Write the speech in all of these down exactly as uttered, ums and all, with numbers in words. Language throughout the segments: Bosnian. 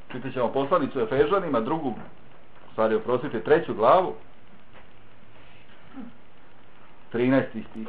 Čitat ćemo poslanicu Efežanima, drugu, stvari oprostite, treću glavu, trinaesti stih.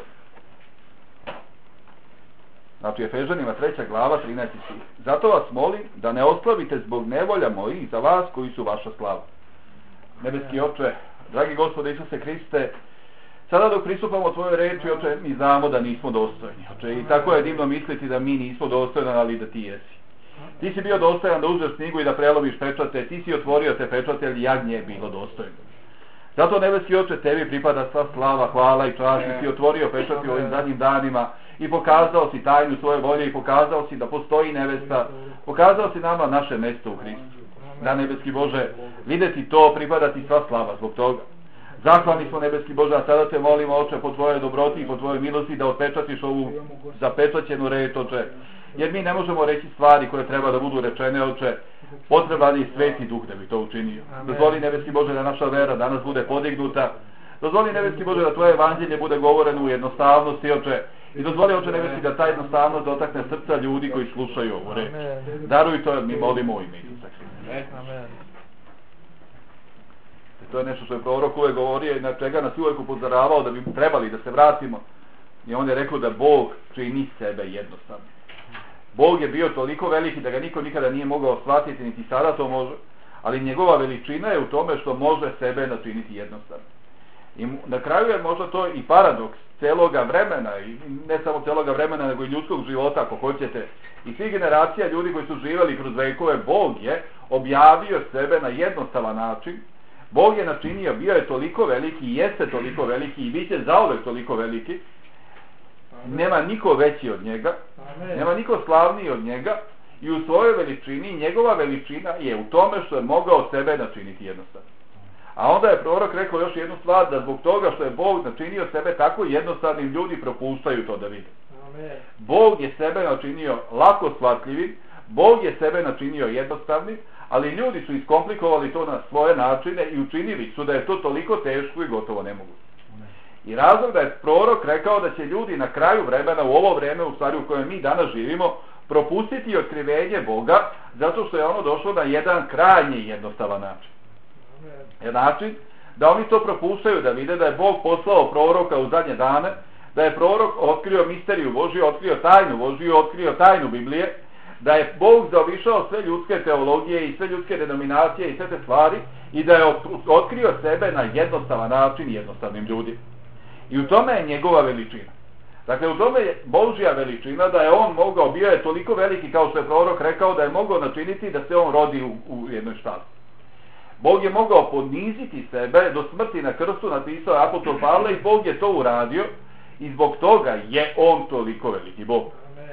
Znači Efežanima treća glava, trinaesti stih. Zato vas molim da ne oslavite zbog nevolja mojih za vas koji su vaša slava. Nebeski Oče, dragi Gospode Isuse Hriste, sada dok pristupamo tvojoj reči, Oče, mi znamo da nismo dostojni. Oče, i tako je divno misliti da mi nismo dostojni, ali da ti jesi. Ti si bio dostojan da uzmeš knjigu i da prelomiš pečate, ti si otvorio te pečate, ali jagnje je bilo dostojno. Zato, nebeski Oče, tebi pripada sva slava, hvala i čast, ti si otvorio pečati u ovim zadnjim danima i pokazao si tajnu svoje volje i pokazao si da postoji nevesta, pokazao si nama naše mesto u Hristu. Da, nebeski Bože, videti to, pripada ti sva slava zbog toga. Zahvalni smo, nebeski Bože, a sada te molimo, Oče, po tvojoj dobroti i po tvojoj milosti da otpečatiš ovu zapečaćenu reč, Oče, jer mi ne možemo reći stvari koje treba da budu rečene, Oče, potreban je Sveti Duh da bi to učinio. Dozvoli, nebeski Bože, da naša vera danas bude podignuta, dozvoli, nebeski Bože, da tvoje evanđelje bude govoreno u jednostavnosti, Oče, i dozvoli, Oče nebeski, da ta jednostavnost dotakne srca ljudi koji slušaju ovu reč. Daruj to, mi molimo u ime Isusa Hrista. Amen. To je nešto što je prorok uvek govorio i na čega nas uvek upozoravao da bi trebali da se vratimo. I on je rekao da Bog čini sebe jednostavno. Bog je bio toliko veliki da ga niko nikada nije mogao shvatiti, niti sada to može, ali njegova veličina je u tome što može sebe načiniti jednostavno. I na kraju je možda to i paradoks celoga vremena, i ne samo celoga vremena, nego i ljudskog života, ako hoćete, i svih generacija ljudi koji su živjeli kroz vekove. Bog je objavio sebe na jednostavan način. Bog je načinio, bio je toliko veliki i jeste toliko veliki i bit će zauvek toliko veliki. Nema niko veći od njega, nema niko slavniji od njega i u svojoj veličini, njegova veličina je u tome što je mogao sebe načiniti jednostavno. A onda je prorok rekao još jednu stvar, da zbog toga što je Bog načinio sebe tako jednostavnim, ljudi propuštaju to da vide. Bog je sebe načinio lako shvatljivim, Bog je sebe načinio jednostavnim, ali ljudi su iskomplikovali to na svoje načine i učinili su da je to toliko teško i gotovo nemoguće. I razlog da je prorok rekao da će ljudi na kraju vremena, u ovo vreme u stvari u kojem mi danas živimo, propustiti otkrivenje Boga, zato što je ono došlo na jedan krajnje jednostavan način. Je način da oni to propuštaju, da vide da je Bog poslao proroka u zadnje dane, da je prorok otkrio misteriju Božiju, otkrio tajnu Božiju, otkrio tajnu Biblije, da je Bog zaobišao sve ljudske teologije i sve ljudske denominacije i sve te stvari i da je otkrio sebe na jednostavan način jednostavnim ljudima. I u tome je njegova veličina. Dakle, u tome je Božja veličina, da je on mogao, bio je toliko veliki kao što je prorok rekao, da je mogao načiniti da se on rodi u, u jednoj štali. Bog je mogao poniziti sebe do smrti na krstu, napisao apostol Pavle, i Bog je to uradio i zbog toga je on toliko veliki Bog.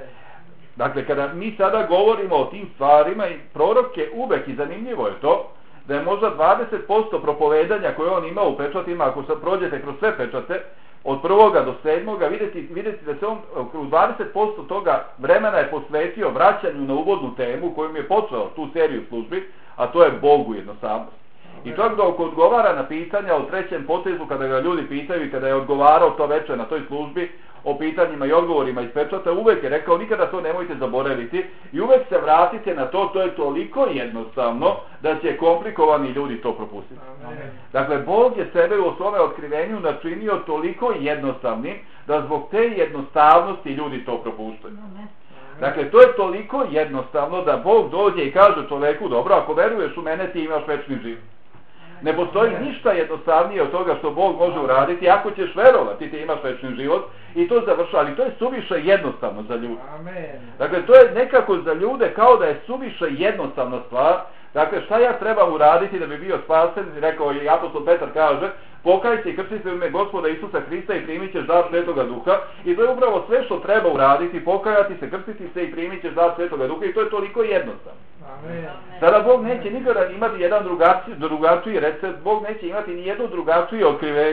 Dakle, kada mi sada govorimo o tim stvarima, i prorok je uvek, i zanimljivo je to, da je možda dvadeset posto propovedanja koje on ima u pečatima, ako se prođete kroz sve pečate, od prvoga do sedmoga, vidjeti, vidjeti da se on u dvadeset posto toga vremena je posvetio vraćanju na uvodnu temu kojom je počeo tu seriju službi, a to je Bogu jednostavnost. I čak dok odgovara na pitanja o trećem potezu, kada ga ljudi pitaju i kada je odgovarao to večer na toj službi o pitanjima i odgovorima iz pečata, uvek je rekao nikada to nemojte zaboraviti i uvek se vratite na to, to je toliko jednostavno da će komplikovani ljudi to propustiti. Dakle, Bog je sebe u svome otkrivenju načinio toliko jednostavnim da zbog te jednostavnosti ljudi to propuštaju. Dakle, to je toliko jednostavno da Bog dođe i kaže čoveku, dobro, ako veruješ u mene ti imaš večni život. Ne postoji ništa jednostavnije od toga što Bog može uraditi. Ako ćeš verovati, ti imaš večni život i to završava. Ali to je suviše jednostavno za ljude. Dakle, to je nekako za ljude kao da je suviše jednostavna stvar. Dakle, šta ja trebam uraditi da bi bio spasen? Rekao i apostol Petar kaže, pokaj se i krsti se u ime Gospoda Isusa Hrista i primit ćeš dar Svetoga Duha. I to je upravo sve što treba uraditi, pokajati se, krstiti se i primit ćeš dar Svetoga Duha. I to je toliko jednostavno. Amen. Sada Bog neće nikada imati jedan drugačiji, drugačiji recept, Bog neće imati ni jedno drugačije otkrivenje,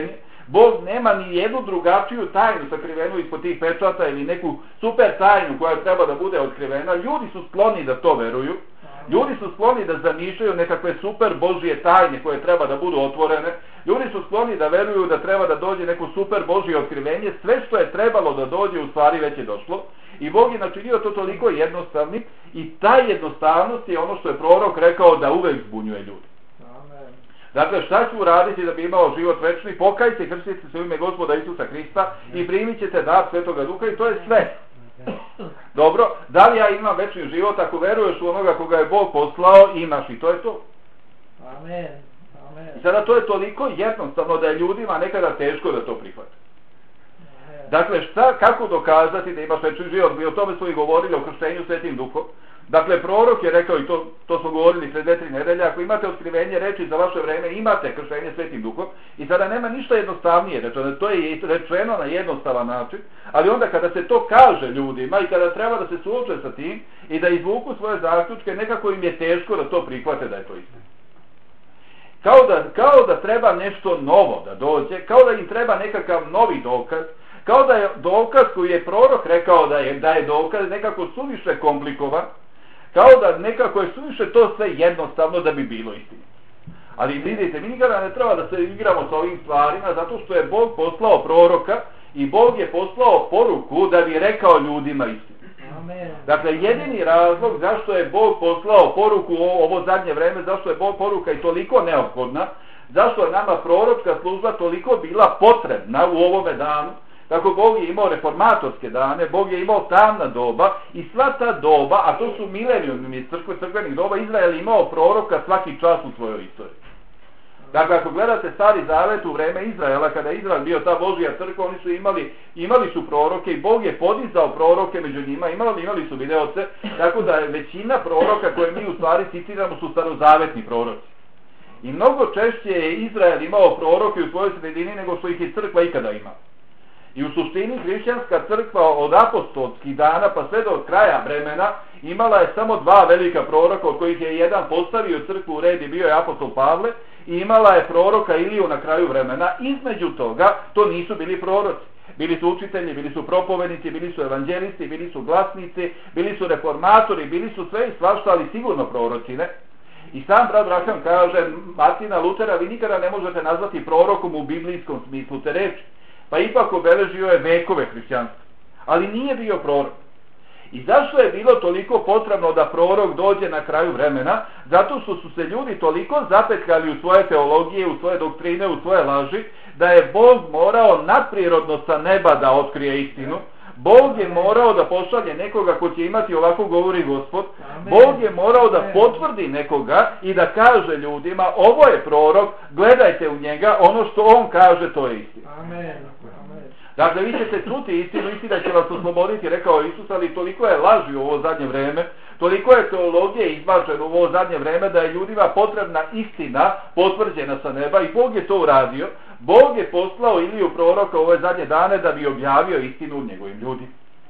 Bog nema ni jednu drugačiju tajnu sakrivenu ispod tih pečata ili neku super tajnu koja treba da bude otkrivena. Ljudi su skloni da to veruju. Ljudi su skloni da zamišljaju nekakve super Božje tajne koje treba da budu otvorene. Ljudi su skloni da veruju da treba da dođe neko super Božje otkrivenje. Sve što je trebalo da dođe u stvari već je došlo. I Bog je načinio to toliko jednostavnim i ta jednostavnost je ono što je prorok rekao da uvek zbunjuje ljudi. Dakle, šta ću uraditi da bi imao život večni? Pokajte se, krstite se u ime Gospoda Isusa Hrista i primit ćete dar Svetoga Duha i to je sve. Dobro, da li ja imam večni život? Ako veruješ u onoga koga je Bog poslao, imaš i to je to. Amen. Amen. I sada to je toliko jednostavno da je ljudima nekada teško da to prihvate. Dakle, šta, kako dokazati da imaš večni život? Mi o tome smo i govorili o krštenju Svetim Duhom. Dakle, prorok je rekao, i to, to smo govorili pred dve, tri nedelje, ako imate otkrivenje reči za vaše vreme, imate krštenje Svetim Duhom, i sada nema ništa jednostavnije rečeno, to je rečeno na jednostavan način, ali onda kada se to kaže ljudima i kada treba da se suoče sa tim i da izvuku svoje zaključke, nekako im je teško da to prihvate da je to istina. Kao da, kao da treba nešto novo da dođe, kao da im treba nekakav novi dokaz, kao da je dokaz koji je prorok rekao da je, da je dokaz nekako suviše komplikovan, kao da nekako je suviše to sve jednostavno da bi bilo istino. Ali vidite, mi nikada ne treba da se igramo sa ovim stvarima, zato što je Bog poslao proroka i Bog je poslao poruku da bi rekao ljudima istinu. Amen. Dakle, jedini razlog zašto je Bog poslao poruku u ovo zadnje vreme, zašto je Bog poruka i toliko neophodna, zašto je nama proročka služba toliko bila potrebna u ovome danu. Tako Bog je imao reformatorske dane, Bog je imao tamna doba i sva ta doba, a to su milenijumi crkve, crkvenih doba, Izrael je imao proroka svaki čas u svojoj istoriji. Dakle, ako gledate Stari Zavet u vreme Izraela, kada je Izrael bio ta Božja crkva, oni su imali, imali su proroke i Bog je podizao proroke među njima, imali, imali su videoce, tako da je većina proroka koje mi u stvari citiramo su starozavetni proroci. I mnogo češće je Izrael imao proroke u svojoj sredini nego što ih je crkva ikada imala. I u suštini hrišćanska crkva od apostolskih dana pa sve do kraja vremena imala je samo dva velika proroka, od kojih je jedan postavio crkvu u red i bio je apostol Pavle, i imala je proroka Iliju na kraju vremena. Između toga to nisu bili proroci. Bili su učitelji, bili su propovednici, bili su evanđelisti, bili su glasnici, bili su reformatori, bili su sve i svašta, ali sigurno proroci, ne? I sam brat Braham kaže, Martina Lutera vi nikada ne možete nazvati prorokom u biblijskom smislu te reči. Pa ipak obeležio je vekove hrišćanstva. Ali nije bio prorok. I zašto je bilo toliko potrebno da prorok dođe na kraju vremena? Zato što su se ljudi toliko zapetljali u svoje teologije, u svoje doktrine, u svoje laži, da je Bog morao nadprirodno sa neba da otkrije istinu. Bog je morao da pošalje nekoga ko će imati ovako govori Gospod. Bog je morao da potvrdi nekoga i da kaže ljudima, ovo je prorok, gledajte u njega, ono što on kaže to je istina. Amen. Dakle, vi ćete čuti istinu, istina će vas osloboditi, rekao Isus, ali toliko je laži u ovo zadnje vreme, toliko je teologije izbačeno u ovo zadnje vreme da je ljudima potrebna istina potvrđena sa neba i Bog je to uradio. Bog je poslao Iliju proroka u ove zadnje dane da bi objavio istinu njegovim ljudima.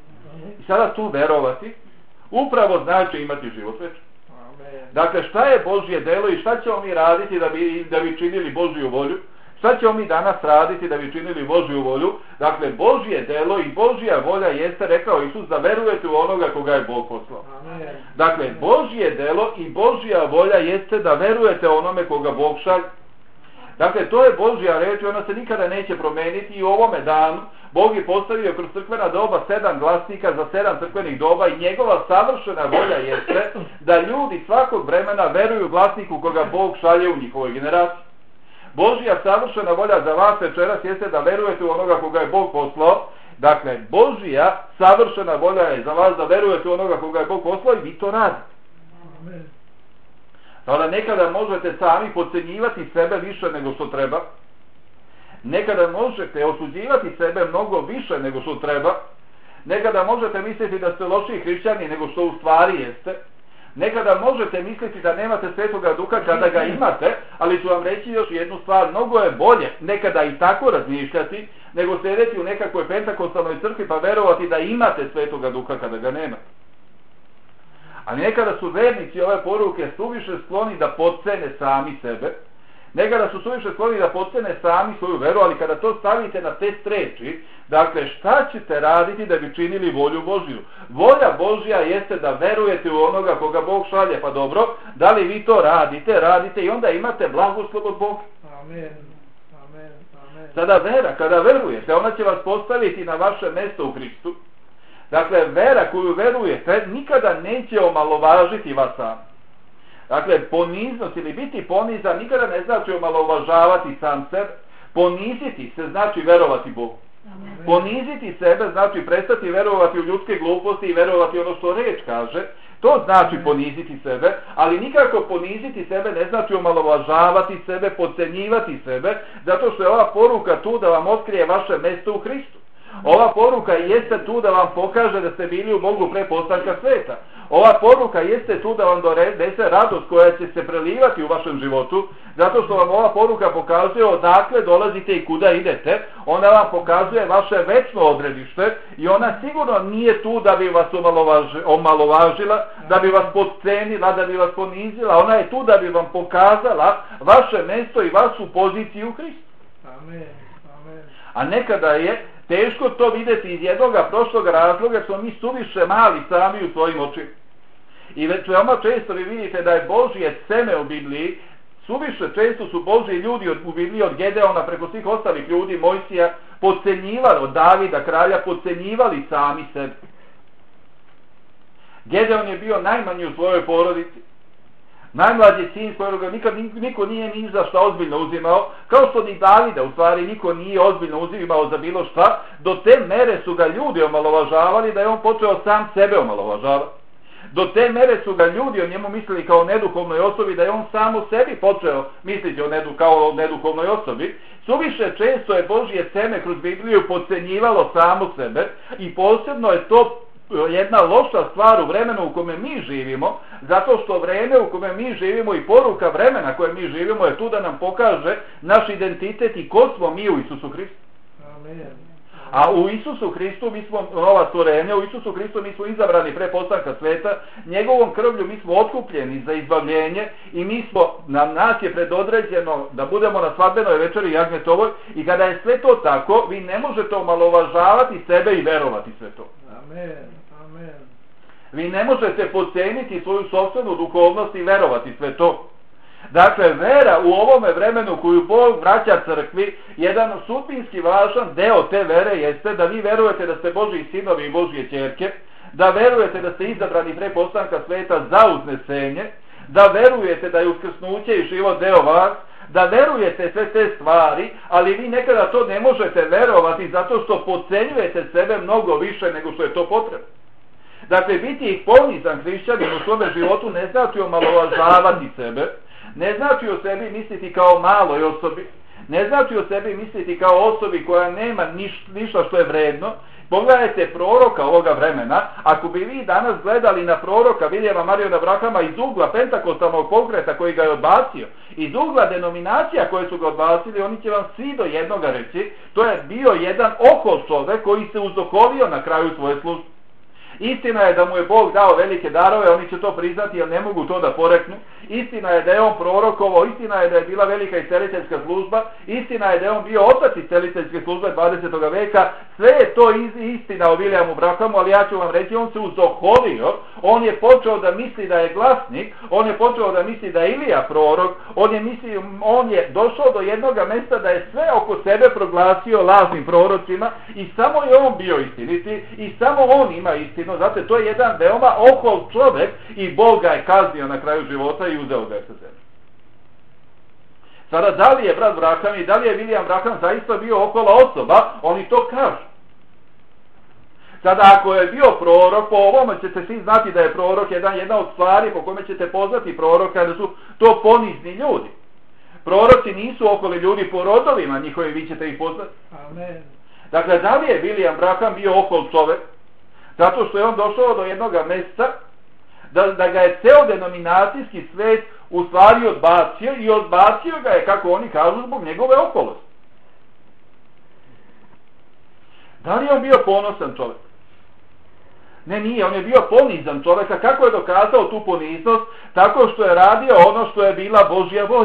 I sada tu verovati upravo znači imati život večni. Dakle, šta je Božje delo i šta ćemo mi raditi da bi, da bi činili Božju volju? Šta ćemo mi danas raditi da bi činili Božju volju? Dakle, Božje delo i Božja volja jeste, rekao Isus, da verujete u onoga koga je Bog poslao. Dakle, Božje delo i Božja volja jeste da verujete onome koga Bog šalje. Dakle, to je Božja reč i ona se nikada neće promeniti i u ovome danu Bog je postavio kroz crkvena doba sedam glasnika za sedam crkvenih doba i njegova savršena volja jeste da ljudi svakog vremena veruju glasniku koga Bog šalje u njihovoj generaciji. Božja savršena volja za vas večeras jeste da verujete u onoga koga je Bog poslao. Dakle, Božja savršena volja je za vas da verujete u onoga koga je Bog poslao i vi to radite. Tada nekada možete sami podcenjivati sebe više nego što treba. Nekada možete osuđivati sebe mnogo više nego što treba. Nekada možete misliti da ste lošiji hrišćani nego što u stvari jeste. Nekada možete misliti da nemate Svetoga Duha kada ga imate, ali ću vam reći još jednu stvar, mnogo je bolje nekada i tako razmišljati, nego sedeti u nekakvoj pentakostalnoj crkvi pa verovati da imate Svetoga Duha kada ga nemate. Ali nekada su vernici ove poruke suviše skloni da podcene sami sebe, Nekada su suviše skloni da podcene sami svoju veru, ali kada to stavite na test reči, dakle šta ćete raditi da bi činili volju Božju? Volja Božja jeste da verujete u onoga koga Bog šalje, pa dobro, da li vi to radite, radite i onda imate blagoslov od Boga. Amen. Amen. Amen. Sada vera, kada verujete, ona će vas postaviti na vaše mjesto u Hristu. Dakle, vera koju verujete nikada neće omalovažiti vas sam. Dakle, poniznost ili biti ponizan nikada ne znači omalovažavati sam sebe. Poniziti se znači verovati Bogu. Amen. Poniziti sebe znači prestati verovati u ljudske gluposti i verovati ono što reč kaže. To znači poniziti sebe, ali nikako poniziti sebe ne znači omalovažavati sebe, podcenjivati sebe, zato što je ova poruka tu da vam otkrije vaše mjesto u Hristu. Ova poruka jeste tu da vam pokaže da ste bili u Bogu pre postanka sveta. Ova poruka jeste tu da vam donese radost koja će se prelivati u vašem životu, zato što vam ova poruka pokazuje odakle dolazite i kuda idete. Ona vam pokazuje vaše večno odredište i ona sigurno nije tu da bi vas omalovaži, omalovažila, da bi vas podcenila, da bi vas ponizila. Ona je tu da bi vam pokazala vaše mjesto i vašu poziciju u Hristu. Amen. Amen. A nekada je teško to vidjeti iz jednoga prošlog razloga, što mi suviše mali sami u svojim očima. I već veoma često vi vidite da je Božje seme u Bibliji, suviše često su Božji ljudi u Bibliji od Gedeona preko svih ostalih ljudi, Mojsija, podcenjivali, od Davida kralja, podcenjivali sami sebe. Gedeon je bio najmanji u svojoj porodici. Najmlađi sin kojeg nikad niko nije ni za šta ozbiljno uzimao, kao što ni Davida u stvari niko nije ozbiljno uzimao za bilo šta, do te mere su ga ljudi omalovažavali da je on počeo sam sebe omalovažavati. Do te mere su ga ljudi o njemu mislili kao o neduhovnoj osobi da je on sam u sebi počeo misliti o nedu, kao o neduhovnoj osobi. Suviše često je Božje seme kroz Bibliju podcenjivalo samo sebe i posebno je to jedna loša stvar u vremenu u kome mi živimo, zato što vreme u kome mi živimo i poruka vremena koje mi živimo je tu da nam pokaže naš identitet i ko smo mi u Isusu Hristu. Amen. A u Isusu Hristu mi smo nova stvorenja, u Isusu Hristu mi smo izabrani pre postanka sveta, njegovom krvlju mi smo otkupljeni za izbavljenje i mi smo, na nas je predodređeno da budemo na svadbenoj večeri Jagnjetovoj i kada je sve to tako, vi ne možete omalovažavati sebe i verovati sve to. Amen. Amen. Vi ne možete podceniti svoju sopstvenu duhovnost i verovati sve to. Dakle, vera u ovome vremenu koju Bog vraća crkvi, jedan sudbinski važan deo te vere jeste da vi verujete da ste Božji sinovi i Božje ćerke, da verujete da ste izabrani pre postanka sveta za uznesenje, da verujete da je uskrsnuće i život deo vas, da verujete sve te stvari, ali vi nekada to ne možete verovati zato što podcenjujete sebe mnogo više nego što je to potrebno. Dakle, biti ponizan hrišćanin u svome životu ne znači omalovažavati sebe, ne znači o sebi misliti kao maloj osobi, ne znači o sebi misliti kao osobi koja nema niš, ništa što je vredno. Pogledajte proroka ovoga vremena, ako bi vi danas gledali na proroka Vilijama Mariona Brahama iz ugla pentakostalnog pokreta koji ga je odbacio, iz ugla denominacija koje su ga odbacili, oni će vam svi do jednoga reći, to je bio jedan ohol čovek koji se uzdokovio na kraju svoje službe. Istina je da mu je Bog dao velike darove, oni će to priznati jer ne mogu to da poreknu. Istina je da je on prorokovao, istina je da je bila velika isceliteljska služba, istina je da je on bio otac isceliteljske službe dvadesetog veka. Sve je to istina o Williamu Branhamu, ali ja ću vam reći, on se uzdohovio, on je počeo da misli da je glasnik, on je počeo da misli da je Ilija prorok, on je, misli, on je došao do jednoga mesta da je sve oko sebe proglasio lažnim prorocima i samo je on bio istiniti i samo on ima istinu. Zato to je jedan veoma ohol čovjek i Bog ga je kaznio na kraju života i uzeo ga sa zemlje. Sada, da li je brat Branham i da li je William Branham zaista bio ohola osoba, oni to kažu. Sada, ako je bio prorok, po ovome ćete svi znati da je prorok jedan, jedna od stvari po kome ćete poznati proroka, da su to ponizni ljudi. Proroci nisu oholi ljudi po rodovima njihovi, vi ćete ih poznati. Amen. Dakle, da li je William Branham bio ohol čovjek? Zato što je on došao do jednoga mjesta da, da ga je ceo denominacijski svet u stvari odbacio i odbacio ga je, kako oni kažu, zbog njegove oholosti. Da li je on bio ponosan čovjek? Ne, nije, on je bio ponizan čovjek. A kako je dokazao tu poniznost? Tako što je radio ono što je bila Božja volja.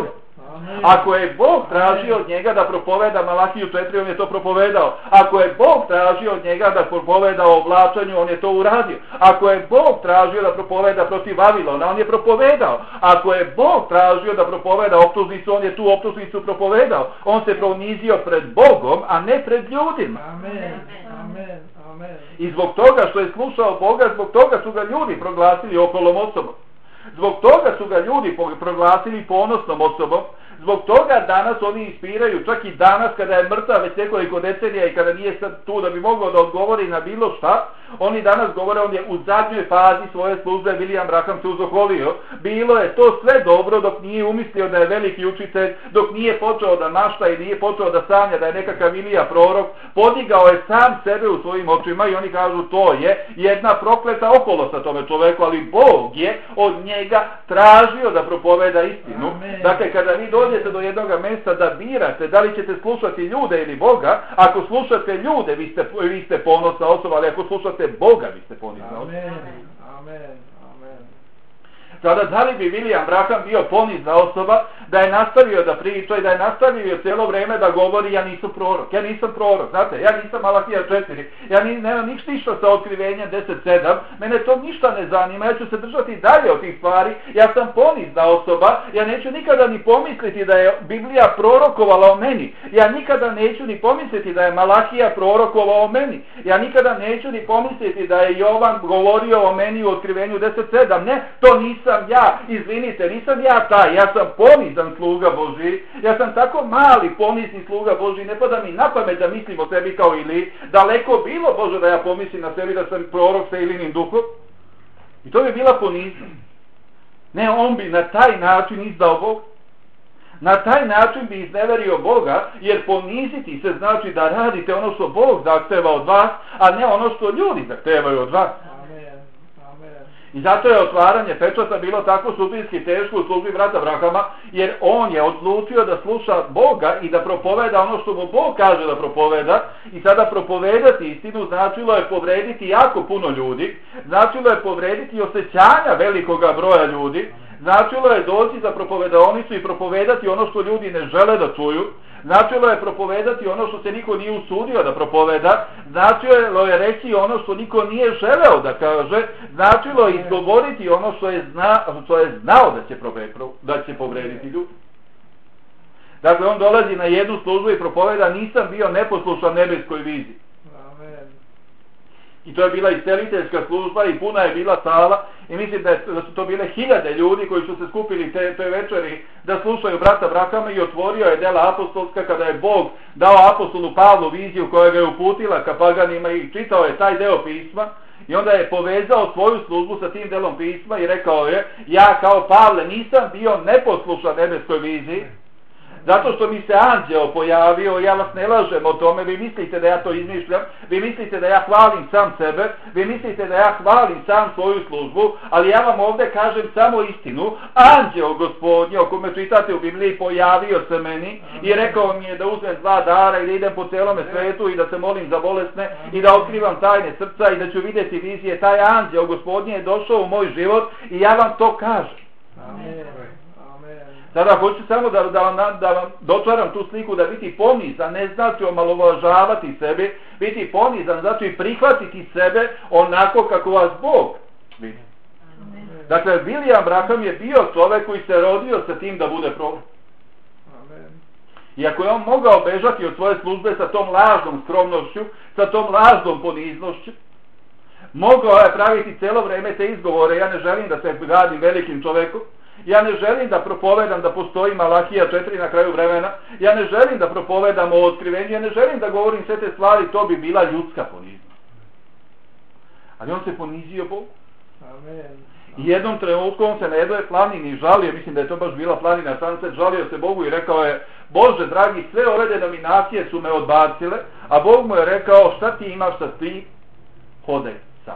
Ako je Bog tražio od njega da propoveda Malahiju četiri, on je to propovedao. Ako je Bog tražio od njega da propoveda o oblačenju, on je to uradio. Ako je Bog tražio da propoveda protiv Vavilona, on je propovedao. Ako je Bog tražio da propoveda optužnicu, on je tu optužnicu propovedao. On se ponizio pred Bogom, a ne pred ljudima. Amen. Amen. Amen. I zbog toga što je slušao Boga, zbog toga su ga ljudi proglasili okolom osobom. Zbog toga su ga ljudi proglasili ponosnom osobom. Zbog toga danas oni ispiraju, čak i danas kada je mrtav već nekoliko decenija i kada nije sad tu da bi mogao da odgovori na bilo šta, oni danas govore, on je u zadnjoj fazi svoje službe, William Branham se uzoholio. Bilo je to sve dobro dok nije umislio da je veliki učitelj, dok nije počeo da mašta i nije počeo da sanja da je nekakav Ilija prorok, podigao je sam sebe u svojim očima i oni kažu to je jedna prokleta okolost tome čoveku, ali Bog je od njega tražio da propoveda istinu. Amen. Dakle, kada vi dođete do jednog mjesta da birate da li ćete slušati ljude ili Boga, ako slušate ljude vi ste, vi ste ponosna osoba, ali ako slušate Boga vi ste ponizna osoba. Amen. Amen. Amen. Sada, da li bi William Branham bio ponizna osoba da je nastavio da priča i da je nastavio cijelo vrijeme da govori ja nisam prorok, ja nisam prorok, znate, ja nisam Malahija četiri, ja ni, nemam ništa ništa sa otkrivenjem deset sedam, mene to ništa ne zanima, ja ću se držati dalje od tih stvari, ja sam ponizna osoba, ja neću nikada ni pomisliti da je Biblija prorokovala o meni, ja nikada neću ni pomisliti da je Malahija prorokovala o meni, ja nikada neću ni pomisliti da je Jovan govorio o meni u otkrivenju deset sedam, ne, to nisam ja, izvinite, nisam ja taj, ja sam ponizan sluga Božji, ja sam tako mali ponizni sluga Božji, ne pada mi na pamet da mislim o sebi kao Ili, daleko bilo Bože da ja pomislim na sebi da sam prorok sa Ilinim duhom, i to bi bila poniznost. Ne, on bi na taj način izdao Bog, na taj način bi izneverio Boga, jer poniziti se znači da radite ono što Bog zahteva od vas, a ne ono što ljudi zahtevaju od vas. I zato je otvaranje pečata bilo tako sudbinski teško u službi brata Branhama, jer on je odlučio da sluša Boga i da propoveda ono što mu Bog kaže da propoveda, i sada propovedati istinu značilo je povrediti jako puno ljudi, značilo je povrediti osjećanja velikoga broja ljudi, značilo je doći za propovedaonicu i propovedati ono što ljudi ne žele da čuju, značilo je propovedati ono što se niko nije usudio da propoveda, značilo je reći ono što niko nije želeo da kaže, značilo je izgovoriti ono što je, zna, što je znao da će, prove, da će povrediti ljudi. Dakle, on dolazi na jednu službu i propoveda nisam bio neposlušan nebeskoj viziji. I to je bila isceliteljska služba i puna je bila sala i mislim da, je, da su to bile hiljade ljudi koji su se skupili te, te večeri da slušaju brata Branhama, i otvorio je dela apostolska kada je Bog dao apostolu Pavlu viziju koja ga je uputila ka paganima i čitao je taj deo pisma i onda je povezao svoju službu sa tim delom pisma i rekao je ja kao Pavle nisam bio neposlušan nebeskoj viziji, zato što mi se anđeo pojavio, ja vas ne lažem o tome, vi mislite da ja to izmišljam, vi mislite da ja hvalim sam sebe, vi mislite da ja hvalim sam svoju službu, ali ja vam ovdje kažem samo istinu, anđeo Gospodnje o kome čitate u Bibliji pojavio se meni i rekao mi je da uzmem dva dara i da idem po celome svetu i da se molim za bolesne i da otkrivam tajne srca i da ću vidjeti vizije. Taj anđeo Gospodnje je došao u moj život i ja vam to kažem. Amen. Sada hoću samo da, da, vam, da vam dočaram tu sliku da biti ponizan ne znači omalovažavati sebe, biti ponizan znači prihvatiti sebe onako kako vas Bog vidi. Dakle, William Branham je bio čovjek koji se rodio sa tim da bude prorok. Iako je on mogao bežati od svoje službe sa tom lažnom skromnošću, sa tom lažnom poniznošću, mogao je praviti cijelo vrijeme te izgovore, ja ne želim da se radim velikim čovjekom, ja ne želim da propovedam da postoji Malahija četiri na kraju vremena, ja ne želim da propovedam o otkrivenju, ja ne želim da govorim sve te stvari, to bi bila ljudska poniznost. Ali on se ponizio Bogu. Amen. I jednom trenutku on se na jednoj planini žalio, mislim da je to baš bila planina Sunset, žalio se Bogu i rekao je Bože dragi, sve ove denominacije su me odbacile, a Bog mu je rekao šta ti imaš sa ti, hodaj sam.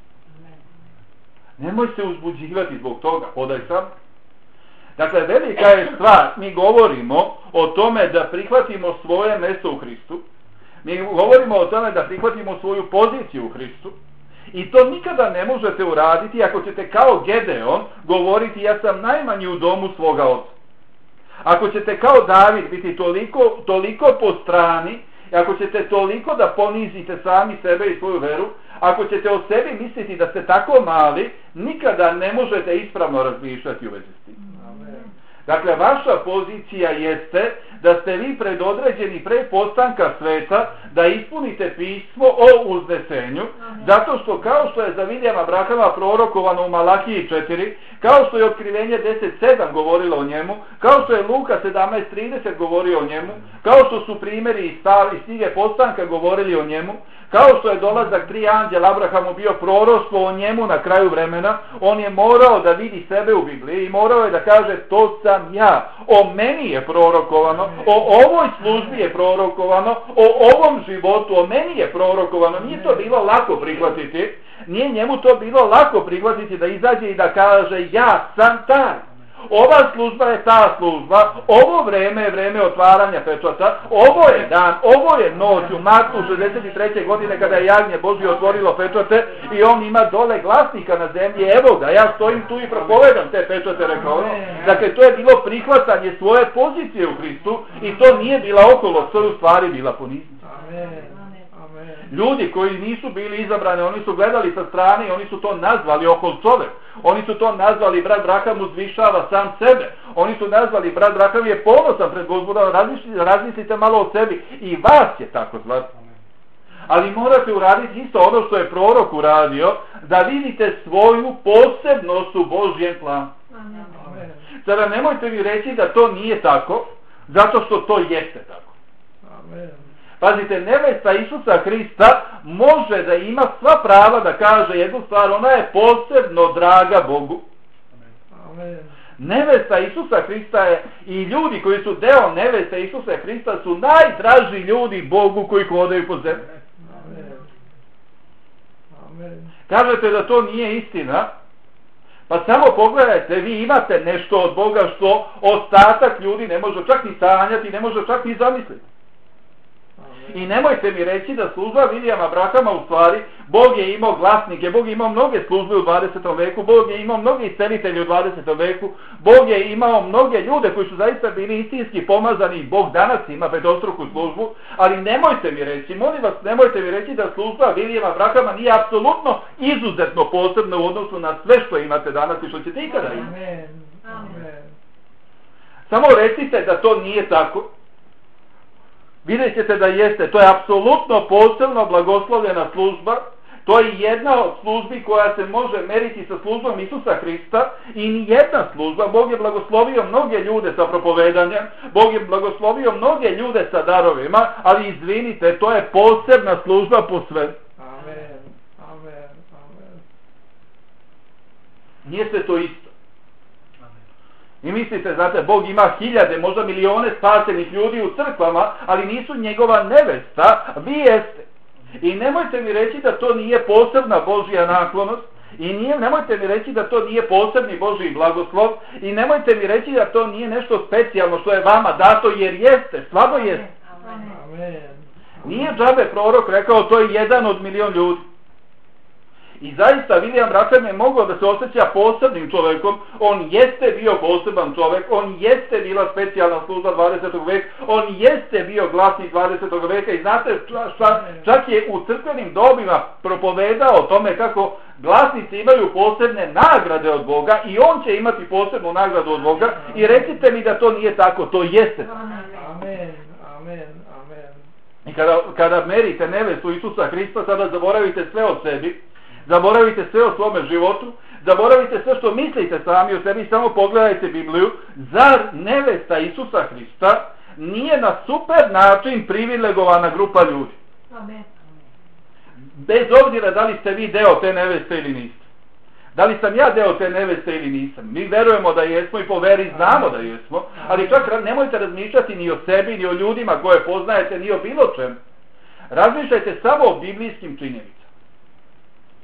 Nemoj se uzbuđivati zbog toga, hodaj sam. Dakle, velika je stvar, mi govorimo o tome da prihvatimo svoje mjesto u Hristu, mi govorimo o tome da prihvatimo svoju poziciju u Hristu, i to nikada ne možete uraditi ako ćete kao Gedeon govoriti ja sam najmanji u domu svoga oca. ako ćete kao David biti toliko, toliko po strani, i ako ćete toliko da ponizite sami sebe i svoju veru, ako ćete o sebi misliti da ste tako mali, nikada ne možete ispravno razmišljati u vezi s tim. Dakle, vaša pozicija jeste da ste vi predodređeni pre postanka sveta da ispunite pismo o uznesenju, zato što kao što je za Vilijama Brahama prorokovano u Malahiji četiri, kao što je Otkrivenje deset sedam govorilo o njemu, kao što je Luka sedamnaest trideset govorio o njemu, kao što su primjeri iz knjige postanka govorili o njemu, kao što je dolazak tri anđela Abrahamu bio proroštvo o njemu na kraju vremena, on je morao da vidi sebe u Bibliji i morao je da kaže to sam ja. O meni je prorokovano, o ovoj službi je prorokovano, o ovom životu, o meni je prorokovano. Nije to bilo lako prihvatiti, nije njemu to bilo lako prihvatiti da izađe i da kaže ja sam taj. Ova služba je ta služba, ovo vreme je vreme otvaranja pečata, ovo je dan, ovo je noć u martu šezdeset treće godine kada je jagnje Božje otvorilo pečate i on ima dole glasnika na zemlji, evo ga, ja stojim tu i propovedam te pečate, rekao ono. Dakle, to je bilo prihvatanje svoje pozicije u Hristu i to nije bila okolo, to je u stvari bila poniznica. Ljudi koji nisu bili izabrani, oni su gledali sa strane i oni su to nazvali okol čovek. Oni su to nazvali brat Braham uzvišava sam sebe. Oni su nazvali brat Braham je ponosan pred Gospodom, razmislite, razmislite malo o sebi. I vas je tako zvati. Ali morate uraditi isto ono što je prorok uradio, da vidite svoju posebnost u Božjem planu. Sada nemojte mi reći da to nije tako, zato što to jeste tako. Amen. Pazite, nevesta Isusa Hrista može da ima sva prava da kaže jednu stvar, ona je posebno draga Bogu. Amen. Nevesta Isusa Hrista je, i ljudi koji su deo neveste Isusa Hrista su najdraži ljudi Bogu koji hodaju po zemlji. Amen. Amen. Kažete da to nije istina, pa samo pogledajte, vi imate nešto od Boga što ostatak ljudi ne može čak ni sanjati, ne može čak ni zamisliti. I nemojte mi reći da služba Vilijama Brahama u stvari, Bog je imao glasnike, Bog je imao mnoge službe u dvadesetom veku, Bog je imao mnoge iscelitelje u dvadesetom veku, Bog je imao mnoge ljude koji su zaista bili istinski pomazani i Bog danas ima petostruku službu, ali nemojte mi reći, molim vas, nemojte mi reći da služba Vilijama Brahama nije apsolutno izuzetno posebna u odnosu na sve što imate danas i što ćete ikada imati. Amen. Samo recite da to nije tako. Vidjet ćete da jeste, to je apsolutno posebno blagoslovljena služba, to je jedna od službi koja se može meriti sa službom Isusa Hrista i nijedna služba, Bog je blagoslovio mnoge ljude sa propovedanjem, Bog je blagoslovio mnoge ljude sa darovima, ali izvinite, to je posebna služba po sve. Amen, amen, amen. Nije se to isto. I mislite, znate, Bog ima hiljade, možda milione spasenih ljudi u crkvama, ali nisu njegova nevesta, vi jeste. I nemojte mi reći da to nije posebna Božja naklonost, i nije, nemojte mi reći da to nije posebni Božji blagoslov, i nemojte mi reći da to nije nešto specijalno što je vama dato, jer jeste, stvarno jeste. Amen. Nije džabe prorok rekao, to je jedan od milion ljudi. I zaista Vilijam Braham je mogao da se osjeća posebnim čovekom, on jeste bio poseban čovek, on jeste bila specijalna služba dvadesetog veka, on jeste bio glasnik dvadesetog veka i znate šta, čak je u crkvenim dobima propovedao o tome kako glasnici imaju posebne nagrade od Boga i on će imati posebnu nagradu od Boga i recite mi da to nije tako, to jeste. Amen, amen, amen. I kada, kada merite nevestu Isusa Hrista, sada zaboravite sve o sebi, zaboravite sve o svome životu, zaboravite sve što mislite sami o sebi, samo pogledajte Bibliju. Zar nevesta Isusa Hrista nije na super način privilegovana grupa ljudi? Amen. Bez obzira da li ste vi deo te neveste ili niste. Da li sam ja deo te neveste ili nisam. Mi verujemo da jesmo i po veri znamo da jesmo, ali čak nemojte razmišljati ni o sebi, ni o ljudima koje poznajete, ni o bilo čemu. Razmišljajte samo o biblijskim činjenicama.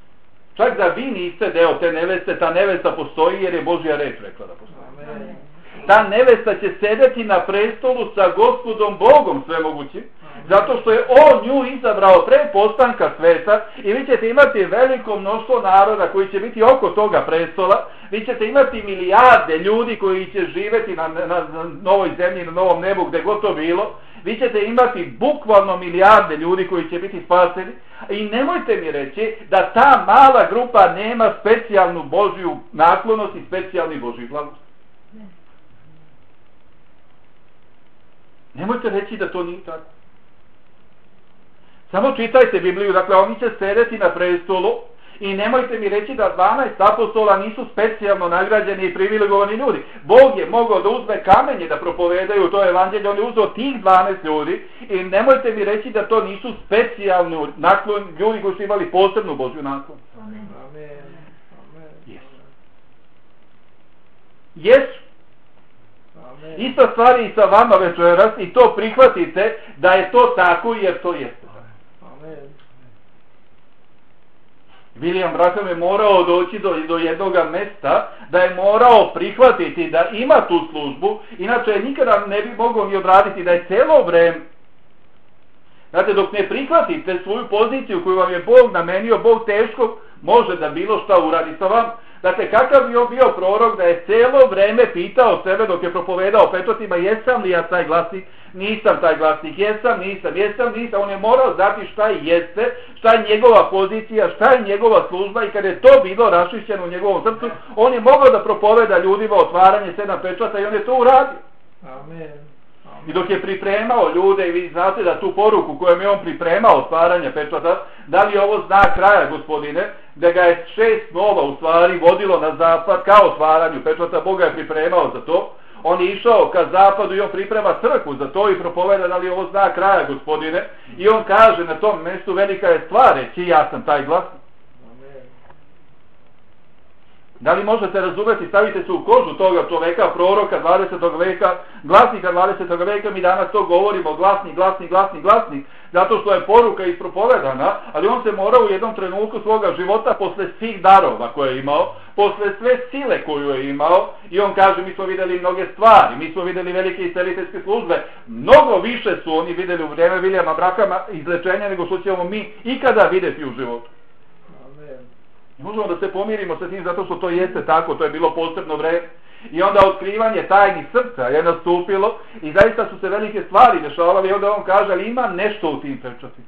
Čak da vi niste deo te neveste, ta nevesta postoji jer je Božja reč rekla da postoji. Amen. Ta nevesta će sedeti na prestolu sa Gospodom Bogom svemogućim, zato što je on nju izabrao pre postanka sveta i vi ćete imati veliko mnoštvo naroda koji će biti oko toga prestola, vi ćete imati milijarde ljudi koji će živjeti na, na, na novoj zemlji, na novom nebu, gdje god to bilo, vi ćete imati bukvalno milijarde ljudi koji će biti spaseni i nemojte mi reći da ta mala grupa nema specijalnu Božju naklonost i specijalni Božji blagoslov. Nemojte reći da to nije tako. Samo čitajte Bibliju, dakle oni će sedeti na prestolu i nemojte mi reći da dvanaest apostola nisu specijalno nagrađeni i privilegovani ljudi. Bog je mogao da uzme kamenje da propovedaju to evanđelje, on je uzeo tih dvanaest ljudi i nemojte mi reći da to nisu specijalni naklon, ljudi koji su imali posebnu Božju naklon. Amen. Amen. Jesu. Jesu. Amen. Ista stvar je i sa vama večeras i to prihvatite da je to tako jer to jeste. Amen. William Branham je morao doći do, do jednoga mesta da je morao prihvatiti da ima tu službu, inače nikada ne bi mogao ni odraditi, da je cijelo vreme. Znate, dok ne prihvatite svoju poziciju koju vam je Bog namenio, Bog teško može da bilo šta uradi sa vam. Dakle, kakav bi on bio prorok da je cijelo vreme pitao sebe dok je propovedao pečatima, jesam li ja taj glasnik, nisam taj glasnik, jesam, nisam, jesam, nisam. On je morao znati šta jeste, šta je njegova pozicija, šta je njegova služba i kad je to bilo rašišćeno u njegovom srcu, on je mogao da propoveda ljudima otvaranje sedam pečata i on je to uradio. Amen. I dok je pripremao ljude, i vi znate da tu poruku kojom je on pripremao otvaranje pečata, da li je ovo znak kraja, gospodine, da ga je šest snova u stvari vodilo na zapad kao otvaranju pečata, Bog ga je pripremao za to, on je išao ka zapadu i on priprema crkvu za to i propoveda da li je ovo znak kraja, gospodine, i on kaže na tom mjestu velika je stvar reći ja sam taj glas. Da li možete razumjeti, stavite se u kožu toga čoveka, proroka dvadesetog veka, glasnika dvadesetog veka, mi danas to govorimo, glasnik, glasnik, glasnik, glasnik, zato što je poruka ispropovedana, ali on se mora u jednom trenutku svoga života, posle svih darova koje je imao, posle sve sile koju je imao, i on kaže, mi smo vidjeli mnoge stvari, mi smo vidjeli velike isceliteljske službe, mnogo više su oni vidjeli u vrijeme Williama Branhama izlečenja nego što ćemo mi ikada vidjeti u životu. I možemo da se pomirimo sa tim zato što to jeste tako, to je bilo posebno vreme. I onda otkrivanje tajnih srca je nastupilo i zaista su se velike stvari dešavali i onda on kaže, ali ima nešto u tim pečatima.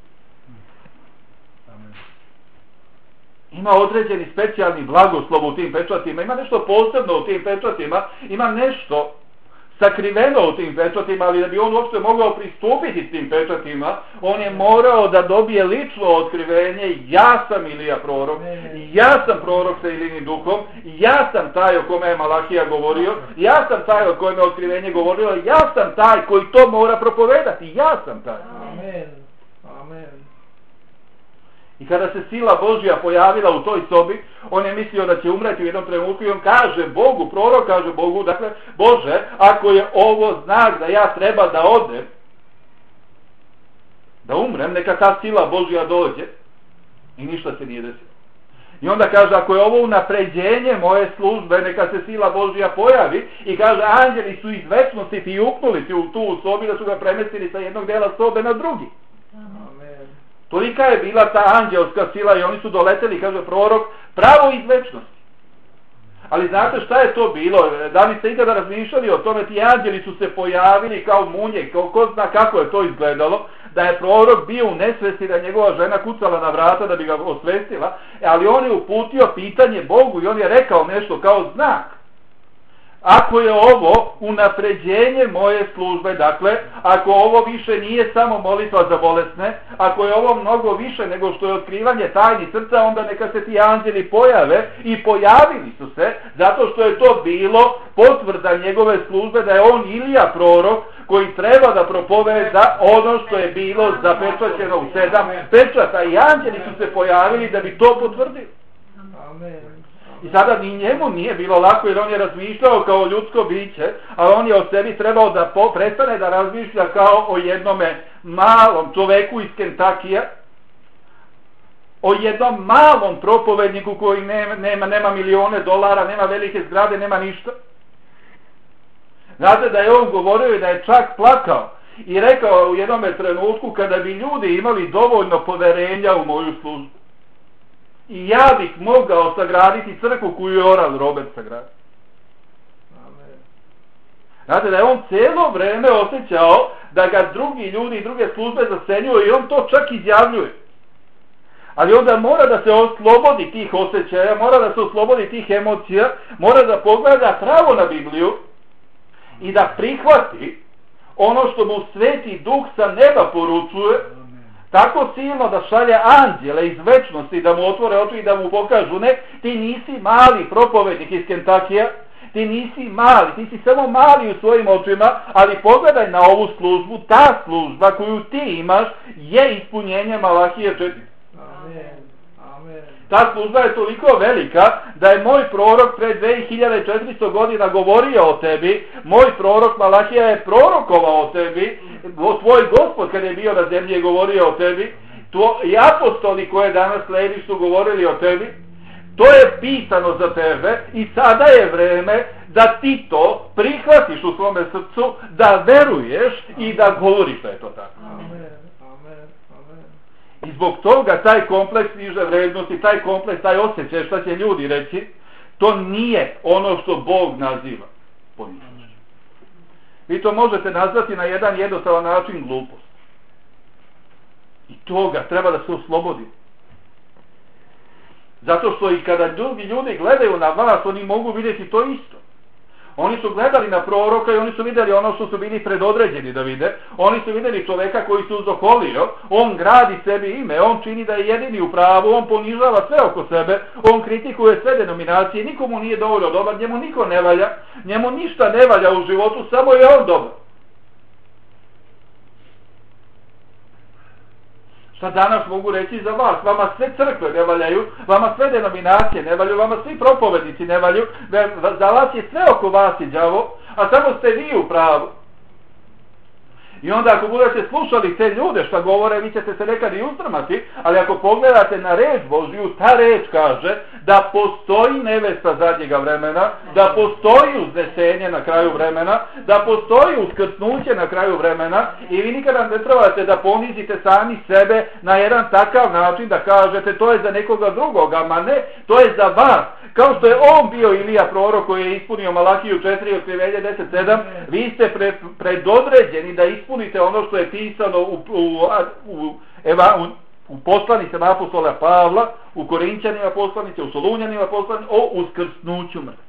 Ima određeni specijalni blagoslov u tim pečatima, ima nešto posebno u tim pečatima, ima nešto sakriveno u tim pečatima, ali da bi on uopšte mogao pristupiti s tim pečatima, on je morao da dobije lično otkrivenje, ja sam Ilija prorok, ja sam prorok sa Ilijinim duhom, ja sam taj o kome je Malahija govorio, ja sam taj o kojem je otkrivenje govorilo, ja sam taj koji to mora propovedati, ja sam taj. Amen. Amen. I kada se sila Božja pojavila u toj sobi, on je mislio da će umreti u jednom trenutku i on kaže Bogu, prorok kaže Bogu, dakle, Bože, ako je ovo znak da ja treba da odem, da umrem, neka ta sila Božja dođe i ništa se nije desilo. I onda kaže, ako je ovo unapređenje moje službe, neka se sila Božja pojavi i kaže, anđeli su iz večnosti i upnuli se u tu sobi da su ga premestili sa jednog dela sobe na drugi. Tolika je bila ta anđelska sila i oni su doleteli, kaže prorok, pravo iz večnosti. Ali znate šta je to bilo? Da li ste ikada razmišljali o tome? Ti anđeli su se pojavili kao munje, kao ko zna kako je to izgledalo, da je prorok bio u nesvesti, da je njegova žena kucala na vrata da bi ga osvestila, ali on je uputio pitanje Bogu i on je rekao nešto kao znak. Ako je ovo unapređenje moje službe, dakle, ako ovo više nije samo molitva za bolesne, ako je ovo mnogo više nego što je otkrivanje tajnih srca, onda neka se ti anđeli pojave i pojavili su se, zato što je to bilo potvrda njegove službe da je on Ilija prorok koji treba da propoveda ono što je bilo zapečaćeno u sedam pečata i anđeli su se pojavili da bi to potvrdili. Amen. I sada ni njemu nije bilo lako jer on je razmišljao kao ljudsko biće, ali on je o sebi trebao da po, prestane da razmišlja kao o jednome malom čoveku iz Kentakija, o jednom malom propovedniku koji nema, nema, nema milione dolara, nema velike zgrade, nema ništa. Znate da je on govorio i da je čak plakao i rekao u jednom trenutku kada bi ljudi imali dovoljno poverenja u moju službu i ja bih mogao sagraditi crkvu koju je Oral Robert sagradio. Znate da je on cijelo vreme osjećao da ga drugi ljudi i druge službe zasenjuju i on to čak izjavljuje. Ali onda mora da se oslobodi tih osjećaja, mora da se oslobodi tih emocija, mora da pogleda pravo na Bibliju i da prihvati ono što mu Sveti Duh sa neba poručuje, tako silno da šalje anđele iz večnosti da mu otvore oči i da mu pokažu: ne, ti nisi mali propovednik iz Kentakija, ti nisi mali, ti si samo mali u svojim očima, ali pogledaj na ovu službu, ta služba koju ti imaš je ispunjenje Malahije četiri. Amen. Amen. Ta služba je toliko velika da je moj prorok pre dve hiljade četiristo godina govorio o tebi, moj prorok Malahija je prorokovao o tebi, tvoj Gospod kad je bio na zemlji je govorio o tebi, to, i apostoli koje danas slediš su govorili o tebi. To je pisano za tebe i sada je vreme da ti to prihvatiš u svome srcu, da veruješ i da govoriš da je to tako. Amen. Amen. Amen. I zbog toga taj kompleks niže vrednosti, taj kompleks, taj osjećaj šta će ljudi reći, to nije ono što Bog naziva ponižnošću. Vi to možete nazvati na jedan jednostavan način glupost. I toga treba da se oslobodi. Zato što i kada drugi ljudi gledaju na vas, oni mogu vidjeti to isto. Oni su gledali na proroka i oni su vidjeli ono što su bili predodređeni da vide. Oni su vidjeli čoveka koji se uzoholio, on gradi sebi ime, on čini da je jedini u pravu, on ponižava sve oko sebe, on kritikuje sve denominacije, nikomu nije dovoljno dobar, njemu niko ne valja, njemu ništa ne valja u životu, samo je on dobar. Šta danas mogu reći za vas? Vama sve crkve ne valjaju, vama sve denominacije ne valjaju, vama svi propovednici ne valjaju, za vas je sve oko vas i đavo, a samo ste vi u pravu. I onda ako budete slušali te ljude šta govore, vi ćete se nekad i uzdrmati, ali ako pogledate na reč Božju, ta reč kaže da postoji nevesta zadnjega vremena, da postoji uznesenje na kraju vremena, da postoji uskrsnuće na kraju vremena i vi nikada ne trebate da ponizite sami sebe na jedan takav način da kažete to je za nekoga drugoga, ma ne, to je za vas. Kao što je on bio Ilija prorok koji je ispunio Malahiju četiri, otkrivenje deset sedam, vi ste pre, predodređeni da ispunite ono što je pisano u, u, u, eva, u, u poslanicama apostola Pavla, u Korinćanima poslanice, u Solunjanima poslanice, o uskrsnuću mrtvih.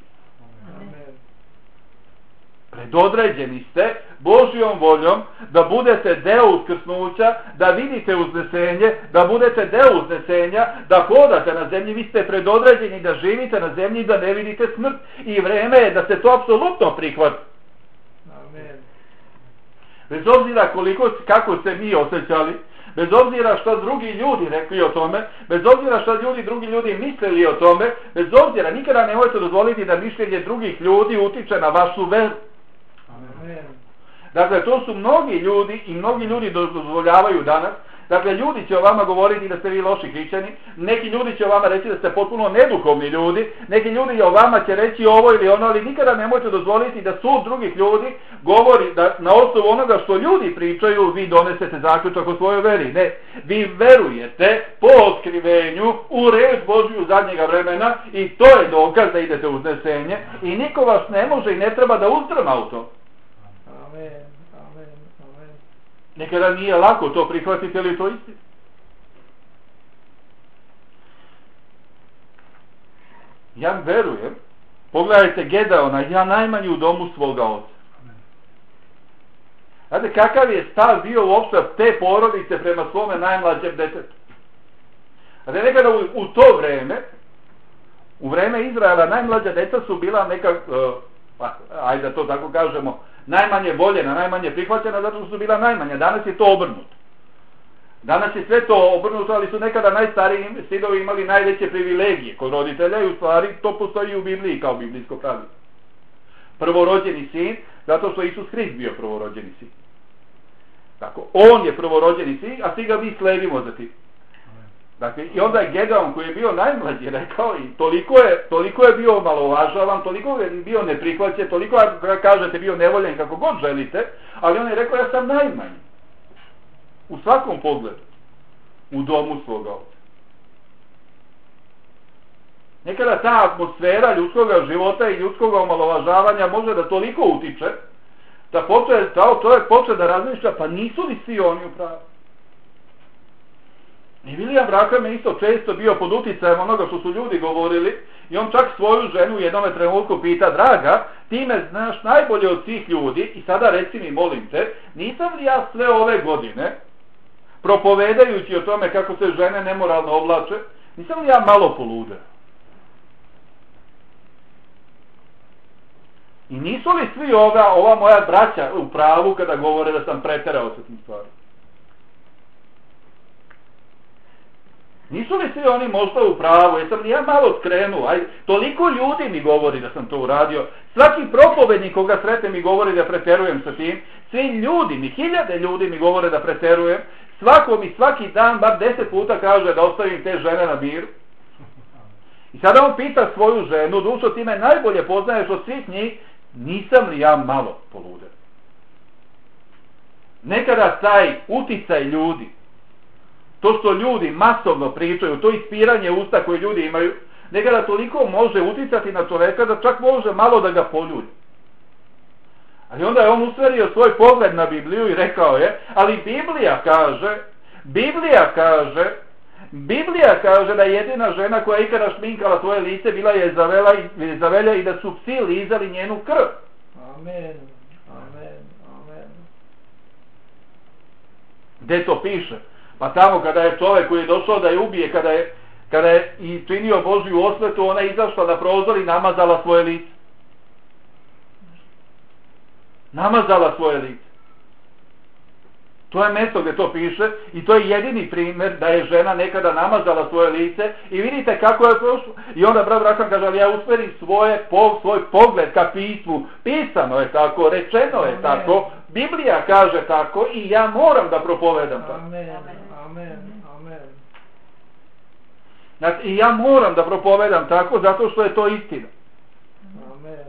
Predodređeni ste Božjom voljom da budete deo uskrsnuća, da vidite uznesenje, da budete deo uznesenja, da hodate na zemlji, vi ste predodređeni da živite na zemlji, da ne vidite smrt i vreme je da se to apsolutno prihvati. Amen. Bez obzira koliko, kako ste mi osjećali, bez obzira što drugi ljudi rekli o tome, bez obzira što ljudi, drugi ljudi mislili o tome, bez obzira, nikada nemojte dozvoliti da mišljenje drugih ljudi utiče na vašu veru. Amen. Dakle, to su mnogi ljudi i mnogi ljudi dozvoljavaju danas. Dakle, ljudi će o vama govoriti da ste vi loši hrišćani, neki ljudi će o vama reći da ste potpuno neduhovni ljudi, neki ljudi o vama će reći ovo ili ono, ali nikada nemojte dozvoliti da sud drugih ljudi govori da na osnovu onoga što ljudi pričaju vi donesete zaključak o svojoj veri. Ne, vi verujete po otkrivenju u reč Božju zadnjega vremena i to je dokaz da idete u uznesenje i niko vas ne može i ne treba da uzdrma u to. Amen. Amen. Amen. Nekada nije lako to prihvatiti, ali to isti. Ja verujem, pogledajte Gedeona, ja najmanji u domu svoga oca. Znate, kakav je stav bio uopšte te porodice prema svome najmlađem detetu? Znate, nekada u, u to vreme, u vreme Izraela, najmlađa deca su bila neka, uh, pa, ajde da to tako kažemo, najmanje voljena, najmanje prihvaćena, zato što su bila najmanja. Danas je to obrnuto. Danas je sve to obrnuto, ali su nekada najstariji sinovi imali najveće privilegije kod roditelja i u stvari to postoji u Bibliji kao biblijsko pravilo. Prvorođeni sin, zato što Isus Hrist bio prvorođeni sin. Tako, on je prvorođeni sin, a svi ga mi sledimo za tim. Dakle, i onda je Gedeon koji je bio najmlađi rekao i toliko je, toliko je bio omalovažavan, toliko je bio neprihvaćen, toliko je, kažete, bio nevoljen kako god želite, ali on je rekao ja sam najmanji. U svakom pogledu. U domu svoga oca. Nekada ta atmosfera ljudskog života i ljudskog omalovažavanja može da toliko utiče da počne, da čovjek počne da razmišlja, pa nisu li svi oni u pravu? I William Branham je isto često bio pod uticajem onoga što su ljudi govorili i on čak svoju ženu u jednom trenutku pita, draga, ti me znaš najbolje od svih ljudi i sada reci mi, molim te, nisam li ja sve ove godine, propovedajući o tome kako se žene nemoralno oblače, nisam li ja malo poludeo? I nisu li svi ova, ova moja braća u pravu kada govore da sam preterao sa tim stvarima? Nisu li svi oni možda u pravu? Jesam li ja malo skrenuo? Aj, toliko ljudi mi govori da sam to uradio. Svaki propovednik koga sretne mi govori da preterujem sa tim. Svi ljudi mi, hiljade ljudi mi govore da preterujem. Svako mi svaki dan, bar deset puta kaže da ostavim te žene na miru. I sada on pita svoju ženu, dušo ti me najbolje poznaješ od svih njih, nisam li ja malo poludeo? Nekada taj uticaj ljudi, to što ljudi masovno pričaju, to ispiranje usta koje ljudi imaju, nekada toliko može uticati na čoveka da čak može malo da ga poljulji. Ali onda je on usmerio svoj pogled na Bibliju i rekao je, ali Biblija kaže, Biblija kaže, Biblija kaže da je jedina žena koja je ikada šminkala svoje lice bila je Jezavelja i da su psi lizali njenu krv. Amen, amen, amen. Gde to piše? Pa tamo kada je čovjek koji je došao da je ubije, kada je, kada je i činio Božju osvetu, ona je izašla na prozor i namazala svoje lice. Namazala svoje lice. To je mjesto gdje to piše i to je jedini primjer da je žena nekada namazala svoje lice i vidite kako je prošlo. I onda brat Branham kaže, ali ja usmerim svoje, po, svoj pogled ka pismu. Pisano je tako, rečeno je tako, Biblija kaže tako i ja moram da propovedam tako. Amen, amen, amen. Znači, i ja moram da propovedam tako zato što je to istina. Amen.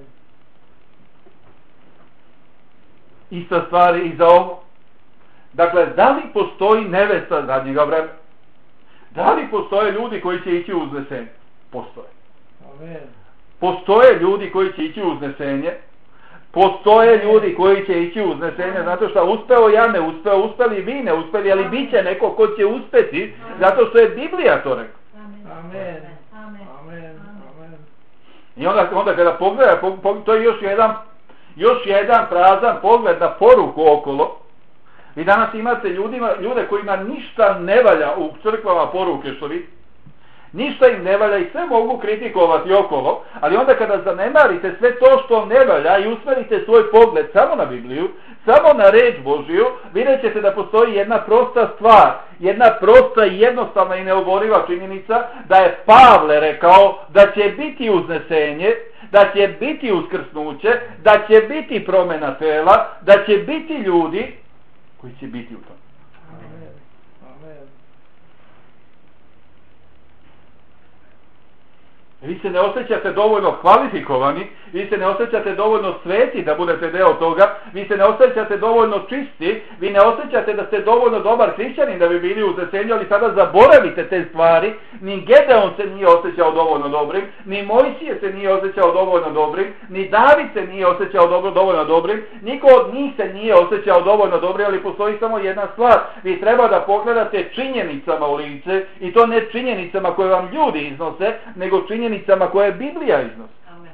Ista stvari i za ovo. Dakle, da li postoji nevesta zadnjega vremena? Da li postoje ljudi koji će ići u uznesenje? Postoje. Amen. Postoje ljudi koji će ići u uznesenje. Postoje ljudi koji će ići u uznesenje, zato što uspeo ja ne uspeo, uspeli vi ne uspeli, ali bit će neko ko će uspeti, zato što je Biblija to rekao. Amen. Amen. Amen. I onda, onda kada pogleda, po, po, to je još jedan, još jedan prazan pogled na poruku okolo. Vi danas imate ljudima, ljude kojima ništa ne valja u crkvama poruke, što vi, ništa im ne valja i sve mogu kritikovati okolo, ali onda kada zanemarite sve to što ne valja i usmerite svoj pogled samo na Bibliju, samo na reč Božiju, vidjet ćete da postoji jedna prosta stvar, jedna prosta i jednostavna i neoboriva činjenica, da je Pavle rekao da će biti uznesenje, da će biti uskrsnuće, da će biti promjena tela, da će biti ljudi koji će biti u tome. Amen. Amen. Vi se ne osjećate dovoljno kvalifikovani, vi se ne osjećate dovoljno sveti da budete deo toga, vi se ne osjećate dovoljno čisti, vi ne osjećate da ste dovoljno dobar hrišćanin da bi bili u uznesenju, ali sada zaboravite te stvari. Ni Gedeon se nije osjećao dovoljno dobrim, ni Mojsije se nije osjećao dovoljno dobrim, ni David se nije osjećao dobro, dovoljno dobrim, niko od njih se nije osjećao dovoljno dobrim, ali postoji samo jedna stvar. Vi treba da pogledate činjenicama u lice, i to ne činjenicama koje vam ljudi iznose, nego činjenicama koje Biblija iznosi. Amen.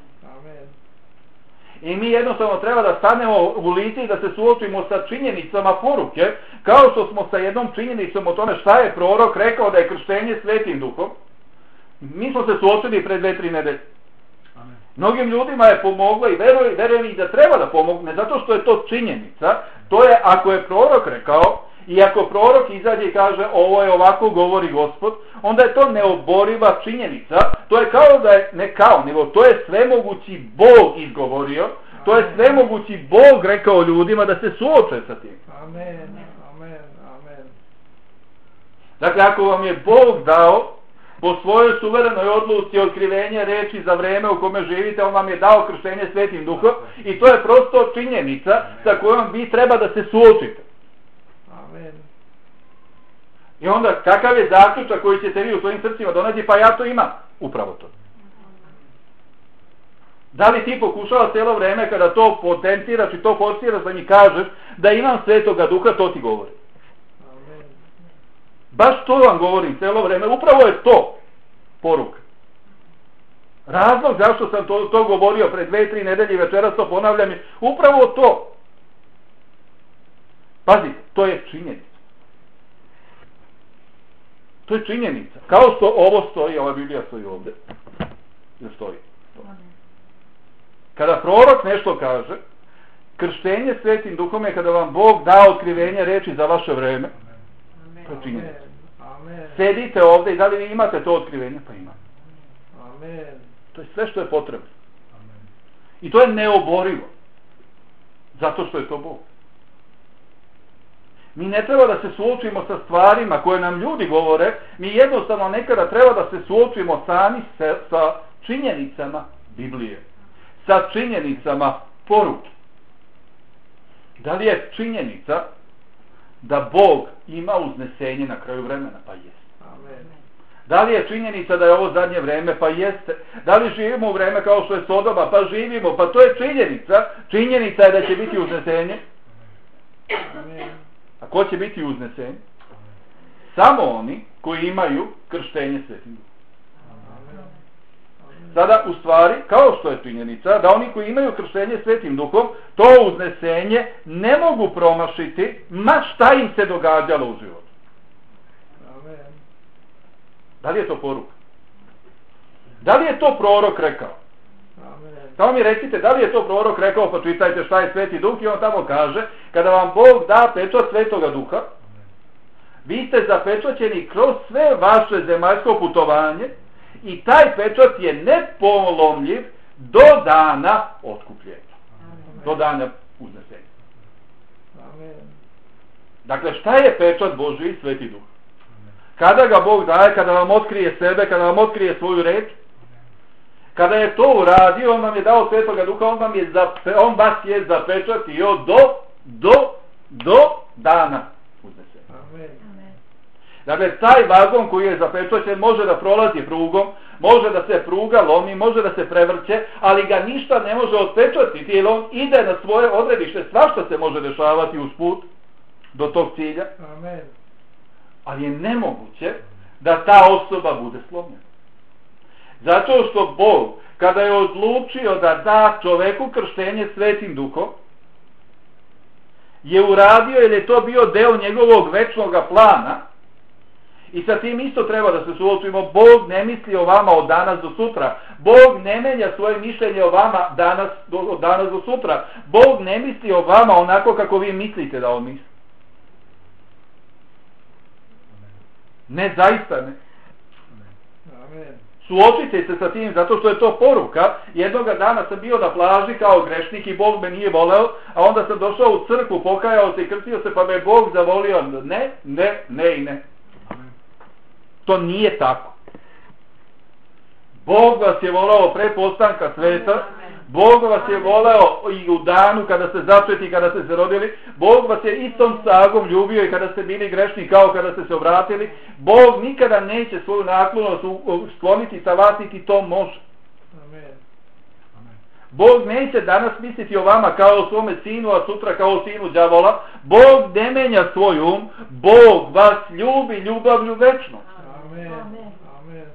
I mi jednostavno treba da stanemo u lice i da se suočimo sa činjenicama poruke, kao što smo sa jednom činjenicom o tome šta je prorok rekao da je krštenje Svetim Duhom. Mi smo se suočili pred dve, tri nedelje. Mnogim ljudima je pomoglo i verujem, verujem i da treba da pomogne, zato što je to činjenica. To je ako je prorok rekao i ako prorok izađe i kaže ovo je ovako govori Gospod, onda je to neoboriva činjenica. To je kao da je, ne kao, nego to je svemogući Bog izgovorio, to je svemogući Bog rekao ljudima da se suoče sa tim. Amen. Amen. Amen. Dakle, ako vam je Bog dao po svojoj suverenoj odluci otkrivenje reči za vreme u kome živite, on vam je dao krštenje Svetim Duhom i to je prosto činjenica sa kojom vi treba da se suočite. Amen. I onda, kakav je zaključak koji ćete vi u svojim srcima doneti? Pa ja to imam. Upravo to. Da li ti pokušavaš cijelo vreme kada to potenciraš i to forsiraš da mi kažeš da imam Svetoga Duha, to ti govori. Amen. Baš to vam govorim cijelo vreme. Upravo je to poruka. Razlog zašto sam to, to govorio pred dve, tri nedelje i večeras to ponavljam je upravo to. Pazi, to je činjenica. To je činjenica. Kao što ovo stoji, ova Biblija stoji ovdje. Ne stoji. Kada prorok nešto kaže, krštenje Svetim Duhom je kada vam Bog da otkrivenje reči za vaše vreme. To je činjenica. Amen. Sedite ovdje i da li vi imate to otkrivenje? Pa imate. Amen. To je sve što je potrebno. I to je neoborivo. Zato što je to Bog. Mi ne treba da se suočimo sa stvarima koje nam ljudi govore, mi jednostavno nekada treba da se suočimo sami se, sa činjenicama Biblije, sa činjenicama poruke. Da li je činjenica da Bog ima uznesenje na kraju vremena? Pa jest. Amen. Da li je činjenica da je ovo zadnje vreme? Pa jeste. Da li živimo u vreme kao što je Sodoma? Pa živimo. Pa to je činjenica. Činjenica je da će biti uznesenje. Amen. A ko će biti uznesen? Samo oni koji imaju krštenje Svetim Duhom. Sada, u stvari, kao što je činjenica, da oni koji imaju krštenje Svetim Duhom, to uznesenje ne mogu promašiti, ma šta im se događalo u životu. Amen. Da li je to poruka? Da li je to prorok rekao? Amen. Samo mi recite, da li je to prorok rekao, pa čitajte šta je Sveti Duh, i on tamo kaže, kada vam Bog da pečat Svetoga Duha, vi ste zapečaćeni kroz sve vaše zemaljsko putovanje i taj pečat je nepolomljiv do dana otkupljenja. Do dana uznesenja. Amen. Dakle, šta je pečat Božji? Sveti Duh. Kada ga Bog daje, kada vam otkrije sebe, kada vam otkrije svoju reč, kada je to uradio, on vam je dao Svetoga Duha, on, vam je zape, on vas je zapečatio do, do, do dana uznesenja. Amen. Dakle, taj vagon koji je zapečaćen može da prolazi prugom, može da se pruga lomi, može da se prevrće, ali ga ništa ne može otpečatiti, jer on ide na svoje odredište, svašta se može dešavati uz put do tog cilja, Amen. ali je nemoguće da ta osoba bude slomljena. Zato što Bog, kada je odlučio da da čoveku krštenje Svetim Duhom, je uradio jer je to bio deo njegovog večnog plana. I sa tim isto treba da se suočimo. Bog ne misli o vama od danas do sutra. Bog ne menja svoje mišljenje o vama danas, do, od danas do sutra. Bog ne misli o vama onako kako vi mislite da on misli. Ne, zaista ne. Amen. Suočite se sa tim zato što je to poruka. Jednoga dana sam bio na plaži kao grešnik i Bog me nije voleo, a onda sam došao u crkvu, pokajao se i krstio se, pa me Bog zavolio. Ne, ne, ne i ne. To nije tako. Bog vas je voleo pre postanka sveta, Bog vas je voleo i u danu kada ste začeti, kada ste se rodili, Bog vas je istom snagom ljubio i kada ste bili grešni kao kada ste se obratili. Bog nikada neće svoju naklonost skloniti sa vas, niti to može. Amen. Bog neće danas misliti o vama kao o svome sinu, a sutra kao o sinu đavola. Bog ne menja svoj um, Bog vas ljubi ljubavlju večno. Amen. Amen.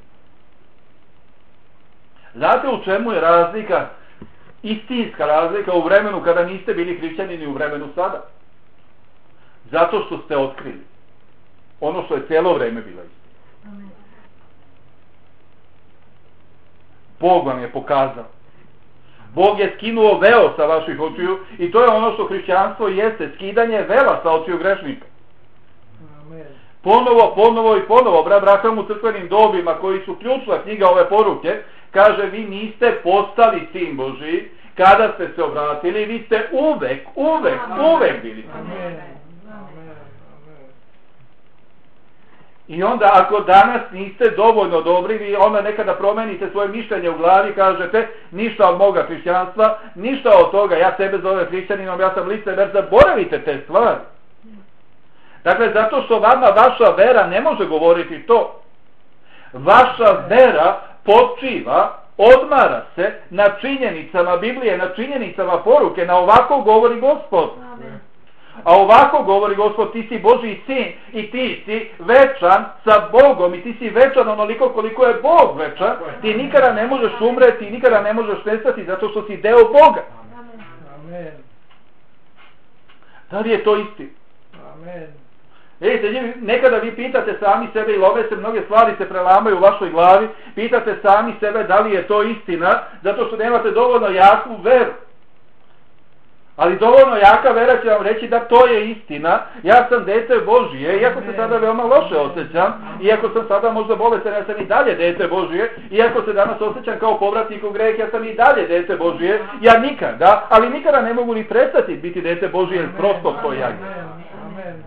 Znate u čemu je razlika, istinska razlika u vremenu kada niste bili hrišćani ni u vremenu sada? Zato što ste otkrili ono što je cijelo vreme bilo istina. Bog vam je pokazao. Bog je skinuo veo sa vaših očiju i to je ono što hrišćanstvo jeste, skidanje vela sa očiju grešnika. Amen. Ponovo, ponovo i ponovo, brat Braham u crkvenim dobima koji su ključna knjiga ove poruke, kaže vi niste postali sin Božji kada ste se obratili, vi ste uvek, uvek, uvek bili sin. Amen. Amen. I onda ako danas niste dovoljno dobri, vi onda nekada promenite svoje mišljenje u glavi, kažete ništa od moga hrišćanstva, ništa od toga, ja sebe zove hrišćaninom, ja sam licemer, zaboravite te stvari. Dakle, zato što vama vaša vera ne može govoriti to. Vaša vera počiva, odmara se na činjenicama Biblije, na činjenicama poruke, na ovako govori Gospod. Amen. A ovako govori Gospod, ti si Božji sin i ti si večan sa Bogom i ti si večan onoliko koliko je Bog večan. Ti nikada ne možeš umreti, nikada ne možeš nestati zato što si deo Boga. Amen. Da li je to isti? Amen. Vidite, nekada vi pitate sami sebe i love se, mnoge stvari se prelamaju u vašoj glavi, pitate sami sebe da li je to istina, zato što nemate dovoljno jaku veru. Ali dovoljno jaka vera će vam reći da to je istina, ja sam dete Božije, iako se sada veoma loše osjećam, iako sam sada možda bolestan, ja sam i dalje dete Božije, iako se danas osjećam kao povratnik u greh, ja sam i dalje dete Božije, ja nikada, ali nikada ne mogu ni prestati biti dete Božije, jer prosto to ja. Amen.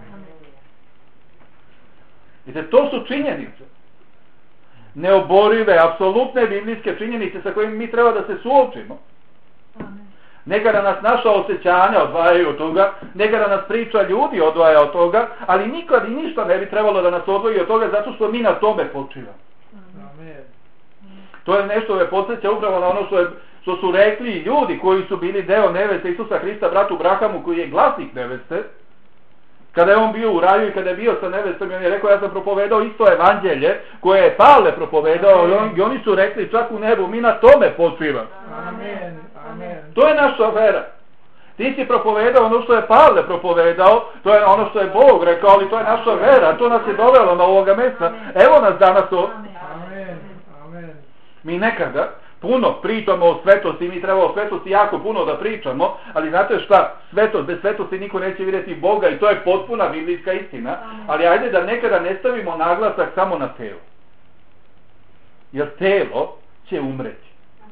Vidite, to su činjenice. Neoborive, apsolutne biblijske činjenice sa kojim mi treba da se suočimo. Nekada nas naša osjećanja odvajaju od toga, nekada nas priča ljudi odvaja od toga, ali nikad i ništa ne bi trebalo da nas odvoji od toga zato što mi na tome počivamo. Amen. To je nešto je podsjeća upravo na ono što, je, što su rekli ljudi koji su bili deo neveste Isusa Hrista, bratu Brahamu, koji je glasnik neveste. Kada je on bio u raju i kada je bio sa nevestom, on je rekao, ja sam propovedao isto evanđelje koje je Pavle propovedao i, on, i oni su rekli čak u nebu, mi na tome počivamo. Amen. Amen. To je naša vera. Ti si propovedao ono što je Pavle propovedao, to je ono što je Bog rekao, ali to je naša vera, to nas je dovelo na ovoga mjesta. Evo nas danas o... Amen. Amen. Mi nekada puno pričamo o svetosti, mi treba o svetosti jako puno da pričamo, ali znate šta, svetost, bez svetosti niko neće vidjeti Boga i to je potpuna biblijska istina, ali ajde da nekada ne stavimo naglasak samo na telo. Jer telo će umreti.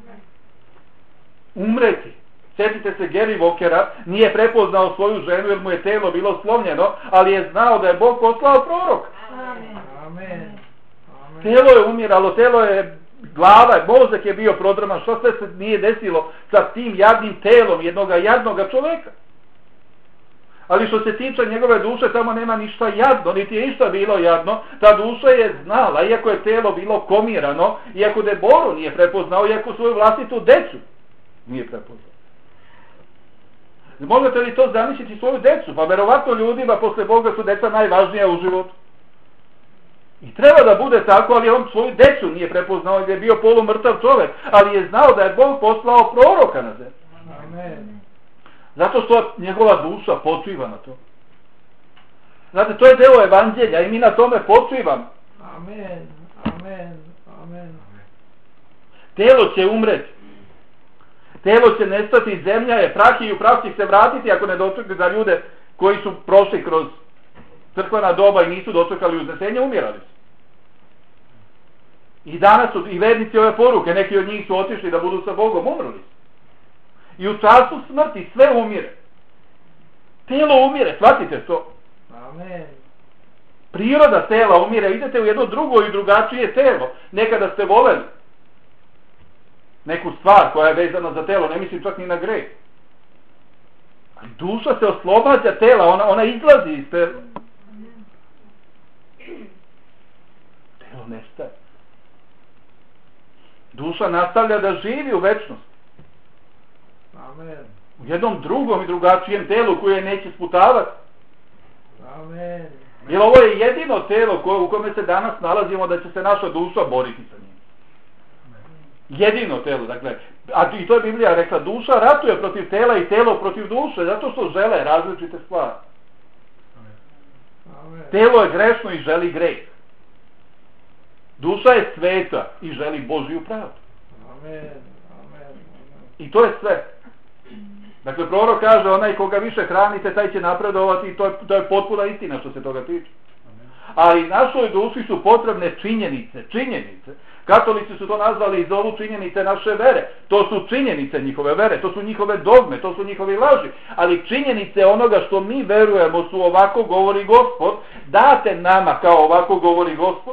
Umreti. Sjetite se Gary Walkera, nije prepoznao svoju ženu jer mu je telo bilo slomljeno, ali je znao da je Bog poslao prorok. Amen. Amen. Telo je umiralo, telo je glava, mozak je bio prodrman, što sve se nije desilo sa tim jadnim telom jednoga jadnoga čovjeka. Ali što se tiče njegove duše, tamo nema ništa jadno, niti je ništa bilo jadno, ta duša je znala, iako je telo bilo komirano, iako Deboru nije prepoznao, iako svoju vlastitu decu nije prepoznao. Možete li to zamisliti svoju decu? Pa verovatno ljudima posle Boga su deca najvažnija u životu. I treba da bude tako, ali on svoju decu nije prepoznao, jer je bio polumrtav čovjek, ali je znao da je Bog poslao proroka na zemlju. Amen. Zato što njegova duša počiva na to. Znate, to je deo evanđelja i mi na tome počivamo. Amen. Amen. Amen. Telo će umreti. Telo će nestati, zemlja je prah i u prah će se vratiti ako ne dočekaju za ljude koji su prošli kroz crkvena doba i nisu dočekali uznesenje, umirali su. I danas su i vernici ove poruke, neki od njih su otišli da budu sa Bogom, umrli su. I u času smrti sve umire. Telo umire, shvatite to. Amen. Priroda tela umire, idete u jedno drugo i drugačije telo. Nekada ste voleli neku stvar koja je vezana za telo, ne mislim čak ni na greh. Ali duša se oslobađa tela, ona, ona izlazi iz tela. Telo nestaje. Duša nastavlja da živi u večnosti. Amen. U jednom drugom i drugačijem telu koje neće sputavati. Amen. Jer ovo je jedino telo koje, u kome se danas nalazimo da će se naša duša boriti sa njim. Jedino telo, dakle, a i to je Biblija rekla, duša ratuje protiv tela i telo protiv duše, zato što žele različite stvari. Amen. Telo je grešno i želi greh. Duša je sveta i želi Božju pravdu. Amen. Amen. I to je sve. Dakle, prorok kaže, onaj koga više hranite, taj će napredovati i to je, to je potpuna istina što se toga tiče. ali našoj duši su potrebne činjenice, činjenice. Katolici su to nazvali i zovu činjenice naše vere. To su činjenice njihove vere, to su njihove dogme, to su njihovi laži. Ali činjenice onoga što mi verujemo su ovako govori Gospod, date nama kao ovako govori Gospod.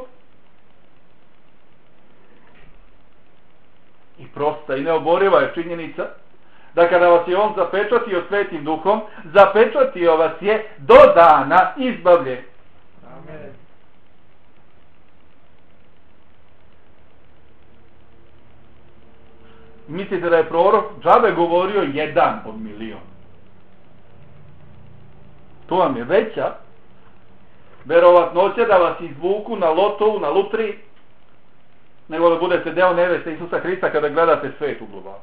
I prosta i neoboriva je činjenica da kada vas je on zapečatio Svetim Duhom, zapečatio vas je do dana izbavljenja. Amen. Mislite da je prorok džabe govorio jedan od milion? To vam je veća verovatnoća da vas izvuku na lotovu, na lutriji, nego da budete deo neveste Isusa Hrista kada gledate svet u globalu.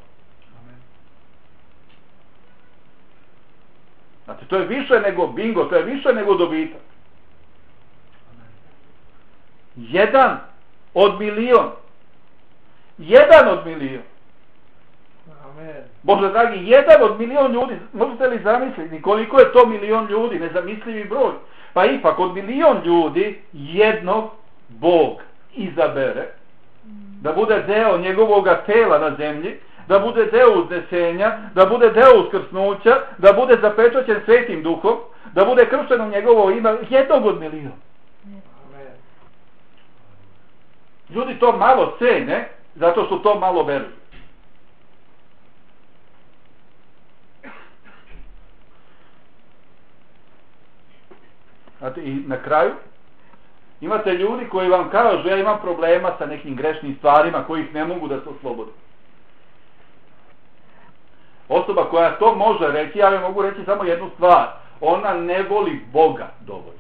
Znači, to je više nego bingo, to je više nego dobitak. Jedan od milion. Jedan od milion. Amen. Bože dragi, jedan od milion ljudi, možete li zamisliti koliko je to milion ljudi, nezamislivi broj. Pa ipak od milion ljudi jednog Bog izabere da bude deo njegovoga tela na zemlji, da bude deo uznesenja, da bude deo uskrsnuća, da bude zapečaćen Svetim Duhom, da bude kršten u njegovo ime, jednog od milion. Amen. Ljudi to malo cene, zato što to malo veruju. Znate, i na kraju imate ljudi koji vam kažu ja imam problema sa nekim grešnim stvarima kojih ne mogu da se oslobode. Osoba koja to može reći, ja vam mogu reći samo jednu stvar. Ona ne voli Boga dovoljno.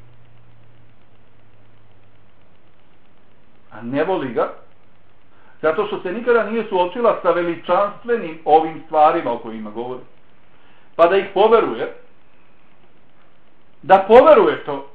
A ne voli ga zato što se nikada nije suočila sa veličanstvenim ovim stvarima o kojima govori. Pa da ih poveruje, da poveruje to.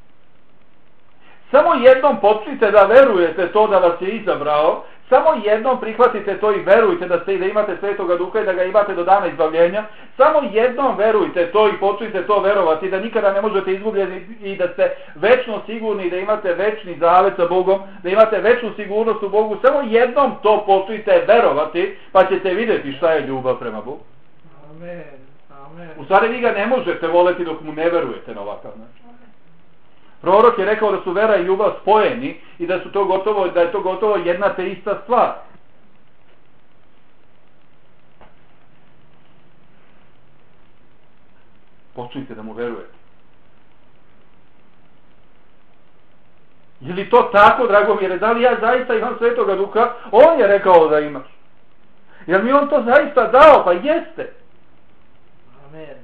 Samo jednom počnite da verujete to da vas je izabrao, samo jednom prihvatite to i verujte da ste i da imate Svetoga Duha i da ga imate do dana izbavljenja, samo jednom verujte to i počnite to verovati da nikada ne možete izgubljeni i da ste večno sigurni da imate večni zavet sa Bogom, da imate večnu sigurnost u Bogu, samo jednom to počnite verovati pa ćete vidjeti šta je ljubav prema Bogu. Amen. Amen. U stvari vi ga ne možete voleti dok mu ne verujete na ovakav način. Prorok je rekao da su vera i ljubav spojeni i da su to gotovo, da je to gotovo jedna te ista stvar. Počnite da mu verujete. Je li to tako, Dragomire? Da li ja zaista imam Svetoga Duha? On je rekao da imaš. Jer mi on to zaista dao? Pa jeste. Amen.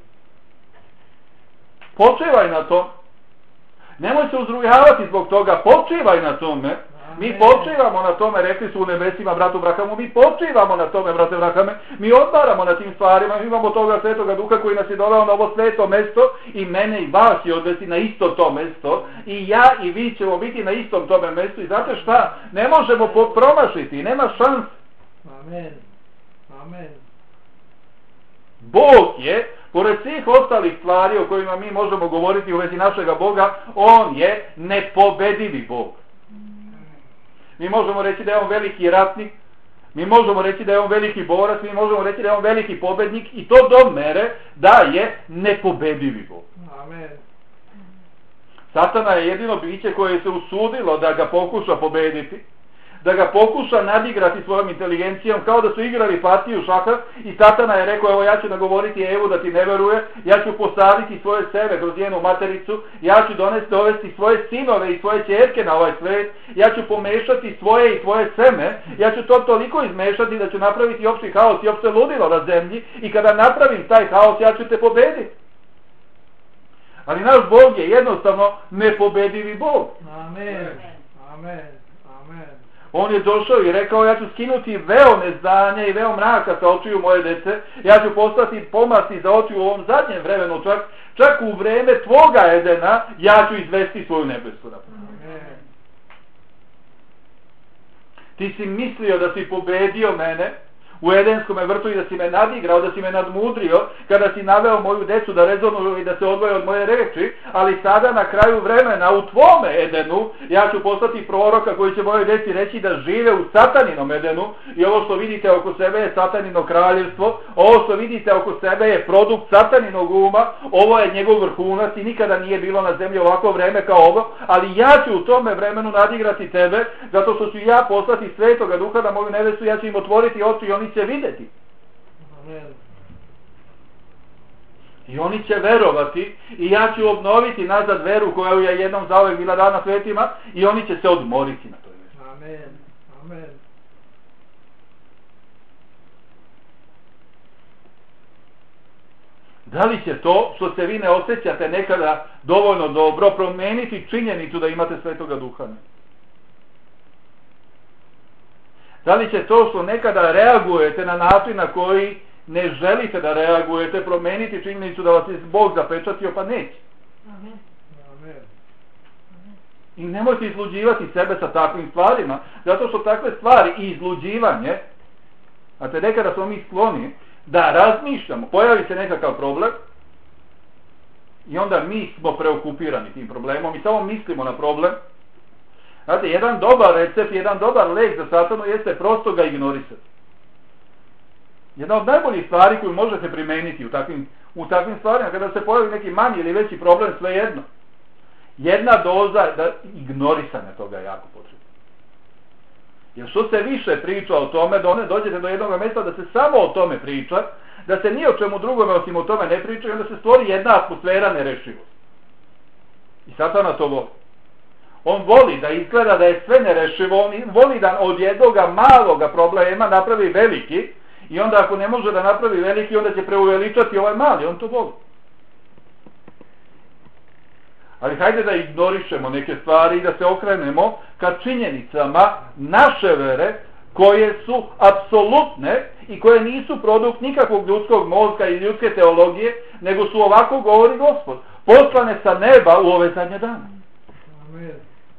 Počivaj na to. Nemoj se uzrujavati zbog toga, počivaj na tome. Mi počivamo na tome, rekli su u nebesima bratu Brahamu, mi počivamo na tome, brate Brahame, mi odmaramo na tim stvarima, mi imamo toga Svetoga Duha koji nas je doveo na ovo sveto mesto i mene i vas je odvesti na isto to mesto i ja i vi ćemo biti na istom tome mestu i znate šta, ne možemo promašiti, nema šans. Amen. Amen. Bog je, pored svih ostalih stvari o kojima mi možemo govoriti u vezi našega Boga, on je nepobedivi Bog. Mi možemo reći da je on veliki ratnik, mi možemo reći da je on veliki borac, mi možemo reći da je on veliki pobednik i to do mere da je nepobedivi Bog. Amen. Satana je jedino biće koje se usudilo da ga pokuša pobediti, da ga pokuša nadigrati svojom inteligencijom kao da su igrali partiju šaha i Satana je rekao evo ja ću nagovoriti Evu da ti ne veruje, ja ću posaditi svoje sebe kroz njenu matericu, ja ću donesti dovesti svoje sinove i svoje ćerke na ovaj svet, ja ću pomešati svoje i tvoje seme, ja ću to toliko izmešati da ću napraviti opšti haos i opšte ludilo na zemlji i kada napravim taj haos ja ću te pobediti. Ali naš Bog je jednostavno nepobedivi Bog. Amen. Amen. Amen. On je došao i rekao ja ću skinuti veo neznanja i veo mraka sa očiju moje dece, ja ću postati pomasti za oči u ovom zadnjem vremenu, čak, čak u vreme tvoga Edena ja ću izvesti svoju nebesu. Amen. Ti si mislio da si pobedio mene u Edenskom vrtu i da si me nadigrao, da si me nadmudrio, kada si naveo moju decu da rezonuju i da se odvoje od moje reči, ali sada na kraju vremena u tvome Edenu ja ću postati proroka koji će moje deci reći da žive u sataninom Edenu i ovo što vidite oko sebe je satanino kraljevstvo, ovo što vidite oko sebe je produkt sataninog uma, ovo je njegov vrhunac i nikada nije bilo na zemlji ovako vreme kao ovo, ali ja ću u tome vremenu nadigrati tebe, zato što ću ja poslati Svetoga Duha na moju nevestu, ja ću im otvoriti oči i oni će vidjeti. Amen. I oni će verovati i ja ću obnoviti nazad veru koja je jednom zauvek bila dana svetima i oni će se odmoriti na toj veri. Amen. Amen. Da li će to što se vi ne osjećate nekada dovoljno dobro promeniti činjenicu da imate Svetoga Duha? Da li će to što nekada reagujete na način na koji ne želite da reagujete promeniti činjenicu da vas je Bog zapečatio? Pa neće. Amen. Amen. I nemojte izluđivati sebe sa takvim stvarima, zato što takve stvari i izluđivanje, a te nekada smo mi skloni da razmišljamo, pojavi se nekakav problem i onda mi smo preokupirani tim problemom i samo mislimo na problem. Znate, jedan dobar recept, jedan dobar lek za satanu jeste prosto ga ignorisati. Jedna od najboljih stvari koju možete primeniti u takvim, u takvim stvarima, kada se pojavi neki manji ili veći problem, svejedno. Jedna doza da ignorisanja toga je jako potrebno. Jer što se više priča o tome, da one dođete do jednog mjesta da se samo o tome priča, da se ni o čemu drugome osim o tome ne priča i onda se stvori jedna atmosfera nerešivosti. I satana to voli. On voli da izgleda da je sve nerešivo, on voli da od jednog maloga problema napravi veliki i onda ako ne može da napravi veliki, onda će preuveličati ovaj mali, on to voli. Ali hajde da ignorišemo neke stvari i da se okrenemo ka činjenicama naše vere koje su apsolutne i koje nisu produkt nikakvog ljudskog mozga i ljudske teologije, nego su ovako govori Gospod, poslane sa neba u ove zadnje dane. Amen.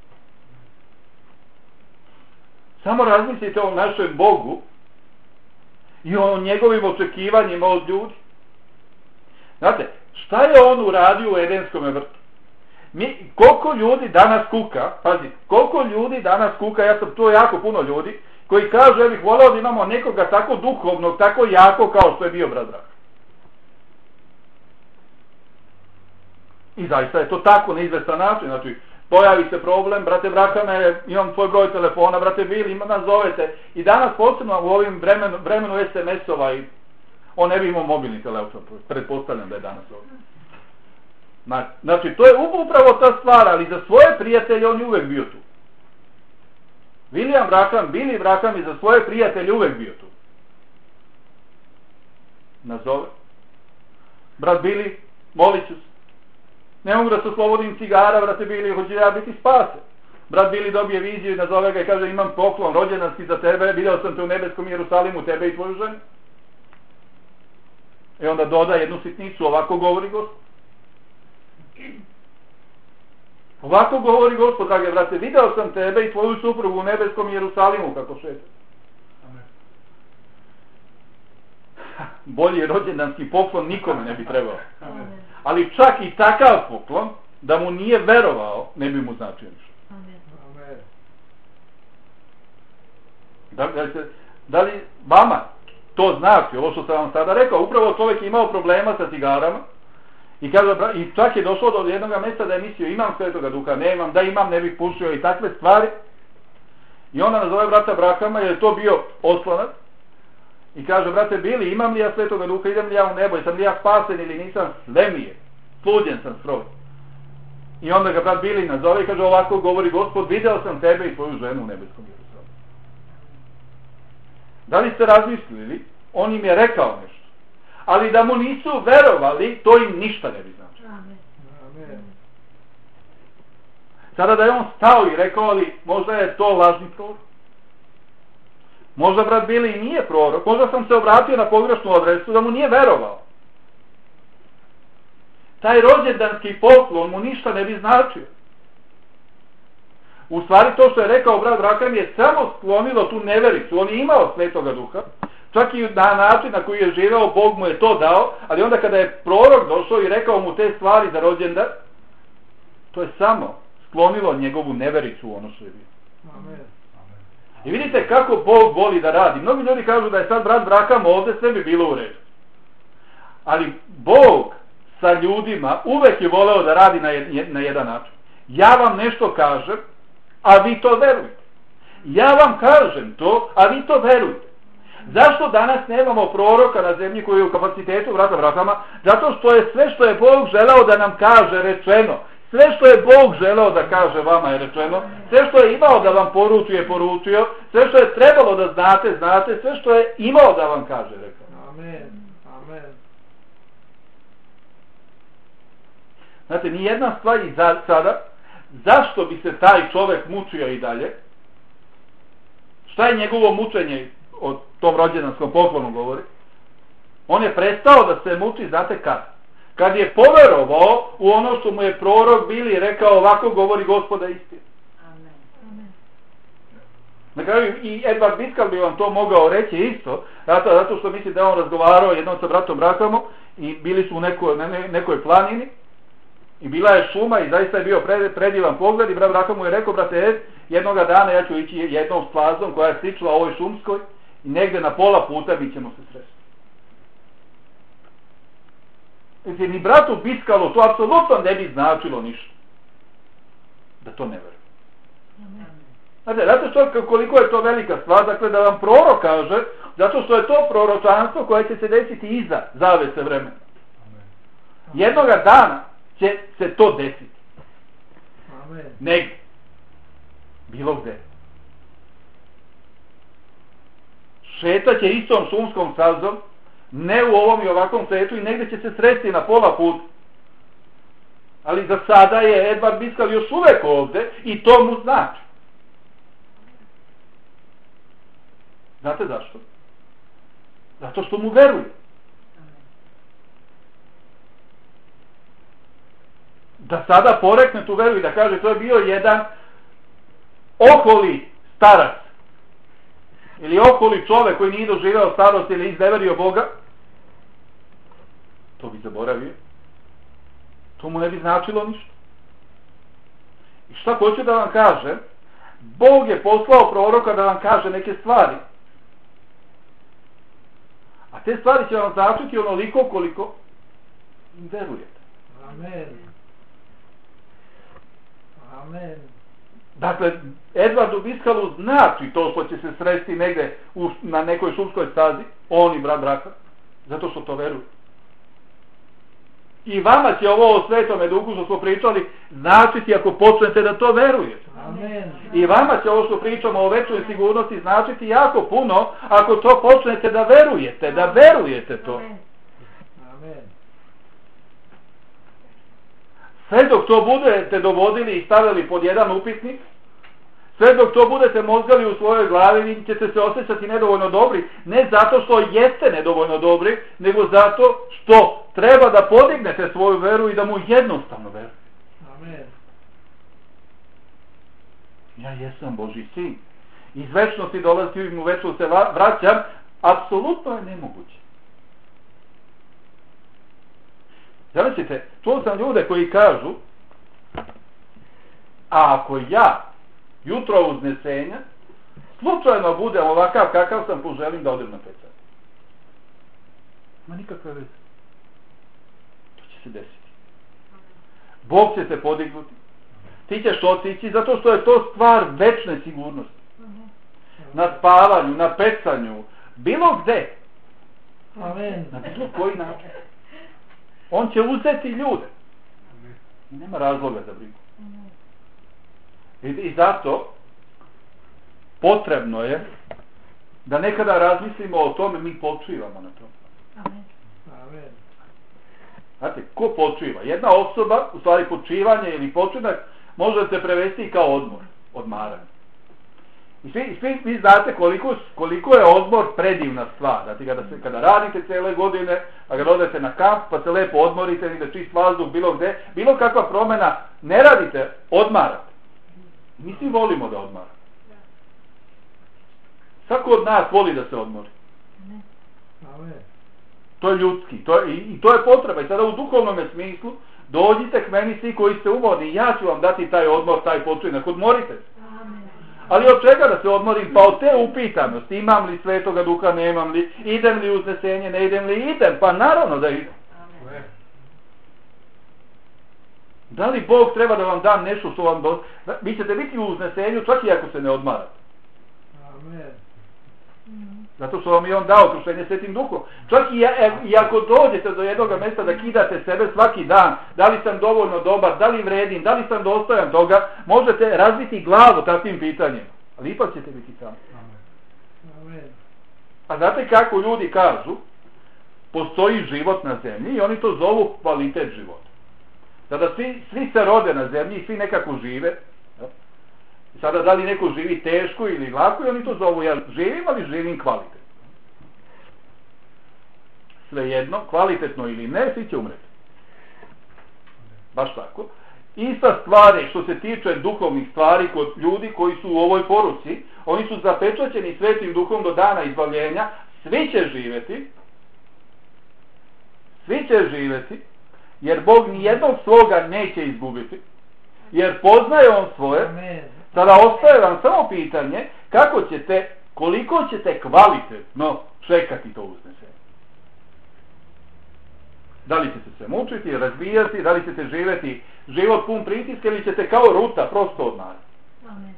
Samo razmislite o našem Bogu i o njegovim očekivanjima od ljudi. Znate, šta je on uradio u Edenskom vrtu? Mi, koliko ljudi danas kuka, pazi, koliko ljudi danas kuka, ja sam tu jako puno ljudi, koji kažu, ja bih voleo da imamo nekoga tako duhovnog, tako jako kao što je bio brat Braka. I zaista je to tako, na izvestan način, znači, pojavi se problem, brate Brakane, imam tvoj broj telefona, brate Bili, ima nas zovete, i danas posebno u ovim vremenu, vremenu es em es-ova i on ne bi imao mobilni telefon, pretpostavljam da je danas ovdje. Znači, to je upravo ta stvar, ali za svoje prijatelje on je uvek bio tu. William Branham, Billy Branham i za svoje prijatelje uvek bio tu. Nazove. Brat Billy, molit ću se. Ne mogu da se oslobodim cigara, brate Billy, hoće ja biti spasen. Brat Billy dobije viziju i nazove ga i kaže, imam poklon, rođendanski za tebe, video sam te u nebeskom Jerusalimu, tebe i tvoju ženu. I onda doda jednu sitnicu, ovako govori Gospod. Ovako govori Gospod, drage brate, video sam tebe i tvoju suprugu u nebeskom Jerusalimu kako šeta. Bolji rođendanski poklon nikome ne bi trebao. Amen. Ali čak i takav poklon, da mu nije verovao, ne bi mu značio ništa. Amen. Da, da, se, da li vama to znači, ovo što sam vam sada rekao, upravo čovjek je imao problema sa cigarama, I, kaže, i čak je došlo do jednog mjesta da je mislio imam Svetoga Duha, ne imam, da imam, ne bih pušio i takve stvari. I onda nazove brata Brahama, jer je to bio oslanac. I kaže, brate Bili, imam li ja Svetoga Duha, idem li ja u nebo, jesam li ja spasen ili nisam, sve mi je, sluđen sam stroj. I onda ga brat Bili nazove i kaže, ovako govori Gospod, video sam tebe i tvoju ženu u nebeskom Jerusalimu. Da li ste razmislili? On im je rekao nešto. Ali da mu nisu verovali, to im ništa ne bi značilo. Amen. Sada da je on stao i rekao, ali možda je to lažni prorok. Možda brat Bili nije prorok, možda sam se obratio na pogrešnu adresu da mu nije verovao. Taj rođendanski poklon mu ništa ne bi značio. U stvari to što je rekao brat Braham je samo sklonilo tu nevericu. On je imao Svetoga Duha, Čak i na način na koji je živeo, Bog mu je to dao, ali onda kada je prorok došao i rekao mu te stvari za rođendan, to je samo sklonilo njegovu nevericu u ono što je bio. Amen. I vidite kako Bog voli da radi. Mnogi ljudi kažu da je sad brat Braham ovdje, sve bi bilo u redu. Ali Bog sa ljudima uvek je voleo da radi na, jed, na jedan način. Ja vam nešto kažem, a vi to verujete. Ja vam kažem to, a vi to verujete. Zašto danas nemamo proroka na zemlji koji je u kapacitetu brata Brahama? Zato što je sve što je Bog želeo da nam kaže rečeno. Sve što je Bog želeo da kaže vama je rečeno. Sve što je imao da vam poruči je poručio. Sve što je trebalo da znate, znate. Sve što je imao da vam kaže rekao. Amen. Amen. Znate, ni jedna stvar i za, sada, zašto bi se taj čovjek mučio i dalje? Šta je njegovo mučenje o tom rođendanskom poklonu govori? On je prestao da se muči, znate kad? Kad je poverovao u ono što mu je prorok Bili rekao, ovako govori Gospoda istina. Amen. Na kraju i Edvard Biskal bi vam to mogao reći isto, zato, zato što misli da je on razgovarao jednom sa bratom Brahamom i bili su u nekoj, ne, nekoj planini i bila je šuma i zaista je bio pred, predivan pogled i brat Braham mu je rekao, brate Ed, jednoga dana ja ću ići jednom stazom koja je sličila ovoj šumskoj i negde na pola puta mi ćemo se sresti. Znači, ni bratu Biskalu to apsolutno ne bi značilo ništa. Da to ne veruje. Znate, znate što, koliko je to velika stvar, dakle da vam prorok kaže, zato što je to proročanstvo koje će se desiti iza zavese vremena. Jednoga dana će se to desiti. Amen. Negdje. Bilo gde. Šetaće istom šumskom stazom, ne u ovom i ovakvom svetu i negdje će se sresti na pola puta. Ali za sada je Edvard Biskal još uvek ovdje i to mu znači. Znate zašto? Zato što mu veruje. Da sada porekne tu veru i da kaže to je bio jedan oholi starac ili oholi čovek koji nije doživeo starost ili izneverio Boga, to bi zaboravio. To mu ne bi značilo ništa. I šta hoću da vam kaže? Bog je poslao proroka da vam kaže neke stvari. A te stvari će vam značiti onoliko koliko verujete. Amen. Amen. Dakle, Edvardu Biskalu znači to što će se sresti negde u, na nekoj šumskoj stazi, on i brat Braham, zato što to veruje. I vama će ovo o Svetome Duhu što smo pričali značiti ako počnete da to verujete. Amen. I vama će ovo što pričamo o večnoj sigurnosti značiti jako puno ako to počnete da verujete, da verujete to. Amen. Sve dok to budete dovodili i stavili pod jedan upisnik, sve dok to budete mozgali u svojoj glavi, vi ćete se osjećati nedovoljno dobri, ne zato što jeste nedovoljno dobri, nego zato što treba da podignete svoju veru i da mu jednostavno verujete. Amen. Ja jesam Božji sin. Iz večnosti dolazim u večnost se vraćam, apsolutno je nemoguće. Zamislite, čuo sam ljude koji kažu, a ako ja jutro uznesenja slučajno budem ovakav kakav sam, poželim da odem na pet sati. Ma nikakve veze. To će se desiti. Bog će se podignuti. Ti ćeš otići zato što je to stvar večne sigurnosti. Na spavanju, na pecanju, bilo gde. Amen. Na bilo koji način. On će uzeti ljude. I nema razloga za brigu. I, I zato potrebno je da nekada razmislimo o tome, mi počivamo na to. Amen. Znate, ko počiva? Jedna osoba, u stvari počivanje ili počinak, može se prevesti kao odmor, odmaranje. I svi, svi vi znate koliko, koliko je odmor predivna stvar. Znači, kada, se, kada radite cijele godine, a kada odete na kamp, pa se lepo odmorite, i da čist vazduh, bilo gde, bilo kakva promjena, ne radite, odmarate. Mi svi volimo da odmaramo. Svako od nas voli da se odmori. Amen. To je ljudski, to je, i, i to je potreba. I sada u duhovnom smislu, dođite k meni svi koji ste umorni, ja ću vam dati taj odmor, taj počinak, odmorite se. Ali od čega da se odmorim? Pa od te upitanosti, imam li Svetoga Duha, nemam li, idem li u uznesenje, ne idem li, idem, pa naravno da idem. Da li Bog treba da vam da nešto što vam do... Vi ćete biti u uznesenju čak i ako se ne odmarate. Amen. Zato što vam je on dao krušenje Svetim Duhom. Čak i, i ako dođete do jednog mjesta da kidate sebe svaki dan, da li sam dovoljno dobar, da li vredim, da li sam dostojan toga, možete razbiti glavu takvim pitanjima. Ali ipak ćete biti sami. Amen. A znate kako ljudi kažu? Postoji život na zemlji i oni to zovu kvalitet života. Sada svi, svi se rode na zemlji i svi nekako žive. Sada da li neko živi teško ili lako i oni to zovu, ja živim, ali živim kvalitetno. Svejedno, kvalitetno ili ne, svi će umreti. Baš tako. Ista stvar je što se tiče duhovnih stvari kod ljudi koji su u ovoj poruci, oni su zapečaćeni Svetim Duhom do dana izbavljenja, svi će živjeti, svi će živjeti, jer Bog nijednog svoga neće izgubiti, jer poznaje on svoje. Amen. Sada ostaje vam samo pitanje kako ćete, koliko ćete kvalitetno čekati to uznesenje. Da li ćete se mučiti, razbijati, da li ćete živjeti život pun pritiska ili ćete kao ruta prosto odmarati. Amen.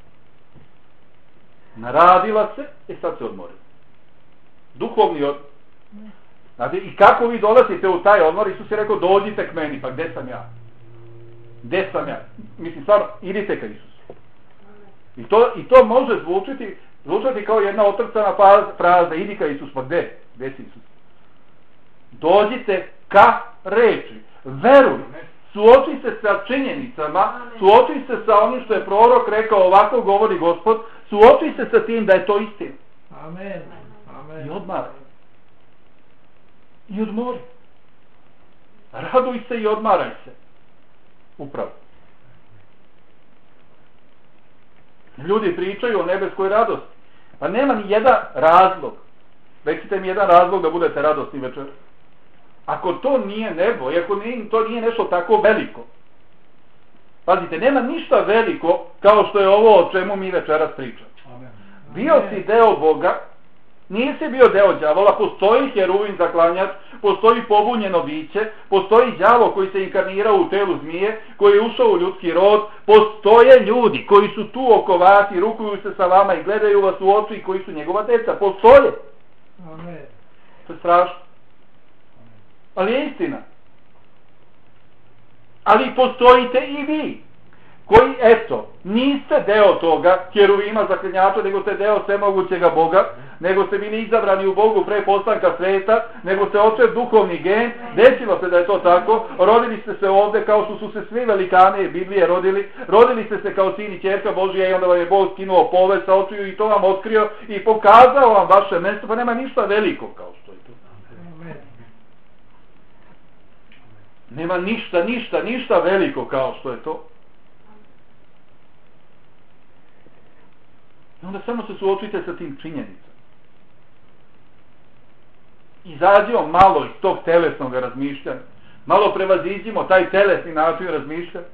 Naradila se i sad se odmorila. Duhovni odmor. Znate, i kako vi dolazite u taj odmor, Isus je rekao dođite k meni, pa gdje sam ja? Gdje sam ja? Mislim, stvarno, idite ka Isusu. I to, i to može zvučiti, zvučati kao jedna otrcana fraza, idi ka Isus, pa gdje? Gdje si Isus? Dođite ka reči, veruj, suoči se sa činjenicama, suoči se sa onim što je prorok rekao, ovako govori Gospod, suoči se sa tim da je to istina. Amen. Amen. I odmaraj. I odmori. Raduj se i odmaraj se. Upravo. Ljudi pričaju o nebeskoj radosti. Pa nema ni jedan razlog. Recite mi jedan razlog da budete radosni večer. Ako to nije nebo, i ako nije, to nije nešto tako veliko. Pazite, nema ništa veliko kao što je ovo o čemu mi večeras pričamo. Amen. Bio si deo Boga, nisi bio deo đavola, postoji heruvin zaklanjač, postoji pobunjeno biće, postoji đavo koji se inkarnirao u telu zmije, koji je ušao u ljudski rod, postoje ljudi koji su tu oko vas i rukuju se sa vama i gledaju vas u oči i koji su njegova deca, postoje. Amen. To je strašno. Ali je istina. Ali postojite i vi, koji, eto, niste deo toga heruvima zaklanjača, nego ste deo svemogućega Boga, nego ste bili izabrani u Bogu pre postanka sveta, nego ste očev duhovni gen, desilo se da je to tako, rodili ste se ovdje kao što su se svi velikane Biblije rodili, rodili ste se kao sin i ćerka Božija i onda vam je Bog skinuo poves sa očiju i to vam otkrio i pokazao vam vaše mjesto, pa nema ništa veliko kao što je to. Amen. Nema ništa, ništa, ništa veliko kao što je to. I onda samo se suočite sa tim činjenicama. Izađimo malo iz tog telesnog razmišljanja. Malo prevaziđimo taj telesni način razmišljanja.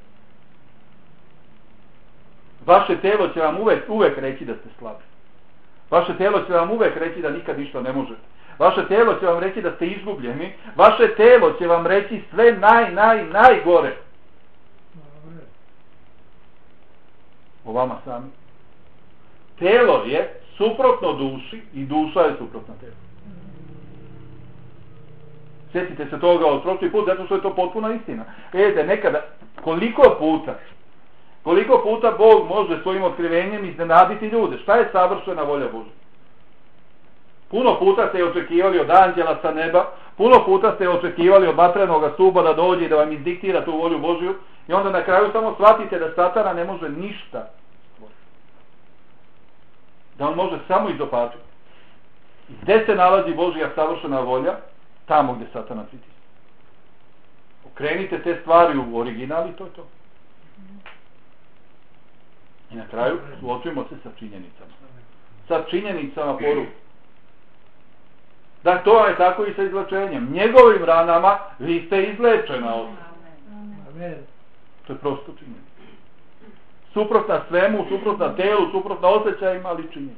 Vaše telo će vam uvek, uvek reći da ste slabi. Vaše telo će vam uvek reći da nikad ništa ne možete. Vaše telo će vam reći da ste izgubljeni. Vaše telo će vam reći sve naj, naj, najgore. Amen. O vama sami. Telo je suprotno duši i duša je suprotna telu. Sjetite se toga od prošli put, zato što je to potpuna istina. Vidite, nekada, koliko puta, koliko puta Bog može svojim otkrivenjem iznenaditi ljude. Šta je savršena volja Božja? Puno puta ste očekivali od anđela sa neba, puno puta ste očekivali od vatrenog stuba da dođe i da vam izdiktira tu volju Božju i onda na kraju samo shvatite da Satana ne može ništa stvoriti. Da on može samo izopačiti. Gde se nalazi Božja savršena volja? Tamo gdje Satana pritisne. Okrenite te stvari u original i to je to. I na kraju suočimo se sa činjenicama. Sa činjenicama poruke. Da, to je tako i sa izlečenjem. Njegovim ranama vi ste izlečena od. Amen. To je prosto činjenje. Suprotna svemu, suprotna telu, suprotna osjećajima, ali činjenje.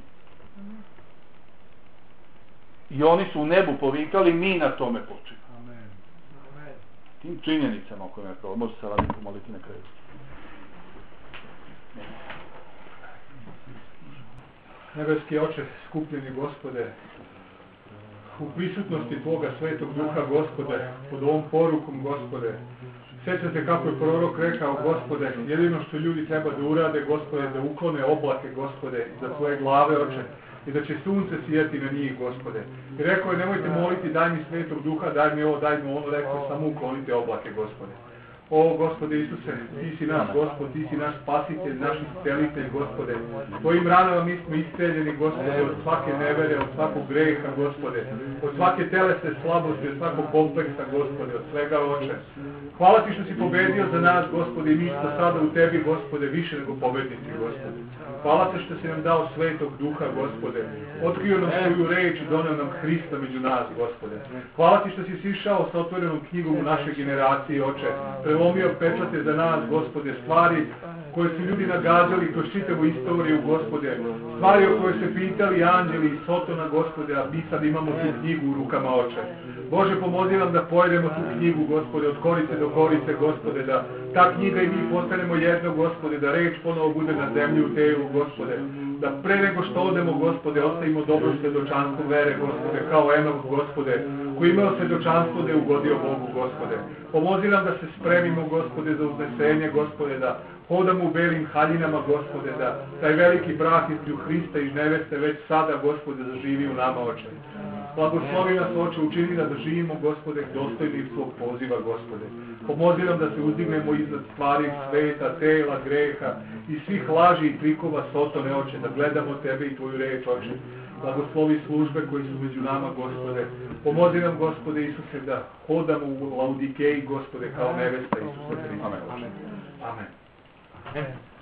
I oni su u nebu povikali, mi na tome počinimo. Amen. Amen. Tim činjenicama o kojima je pravo. Može se radi pomoliti na kraju. Nebeski Oče, skupljeni Gospode, u prisutnosti Tvoga Svetog Duha, Gospode, pod ovom porukom, Gospode, sjećate kako je prorok rekao, Gospode, jedino što ljudi treba da urade, Gospode, da uklone oblake, Gospode, za Tvoje glave, Oče, i da će sunce sijati na njih, Gospode. I rekao je, nemojte moliti, daj mi Svetog Duha, daj mi ovo, daj mi ono, rekao je, samo uklonite oblake, Gospode. O, Gospode Isuse, Ti si naš Gospod, Ti si naš spasitelj, naš iscelitelj, Gospode. Tvojim ranama mi smo isceljeni, Gospode, od svake nevere, od svakog greha, Gospode. Od svake telesne slabosti, od svakog kompleksa, Gospode, od svega, Oče. Hvala Ti što si pobedio za nas, Gospode, i mi smo sada u Tebi, Gospode, više nego pobednici, Gospode. Hvala Te što si nam dao Svetog Duha, Gospode. Otkrio nam svoju reč i doneo nam Hrista među nas, Gospode. Hvala Ti što si sišao sa otvorenom knjigom u naše generacije, Oče. Prelomio pečate za nas, Gospode, stvari koje su ljudi nagađali kroz čitavu istoriju, Gospode. Stvari o koje se pitali anđeli i Sotona, Gospode, a mi sad imamo tu knjigu u rukama, Oče. Bože, pomozi nam da pojedemo tu knjigu, Gospode, od korice do korice, Gospode, da ta knjiga i mi postanemo jedno, Gospode, da reč ponovo bude na zemlji u telu, Gospode, da pre nego što odemo, Gospode, ostavimo dobro svjedočanstvo vere, Gospode, kao Enok, Gospode, koji imao svjedočanstvo da je ugodio Bogu, Gospode. Pomozi nam da se spremimo, Gospode, za uznesenje, Gospode, da hodamo u belim haljinama, Gospode, da taj veliki brak između Hrista i neveste već sada, Gospode, zaživi u nama, Oče. Blagoslovi nas, Oče, učini da živimo, Gospode, dostojni svog poziva, Gospode. Pomozi nam da se uzdignemo iznad stvari sveta, tela, greha i svih laži i trikova Sotone, Oče, da gledamo Tebe i Tvoju reč, Oče. Blagoslovi službe koji su među nama, Gospode. Pomozi nam, Gospode Isuse, da hodamo u Laudikeji, Gospode, kao nevesta Isusa Hrista. Amen. Amen. Amen.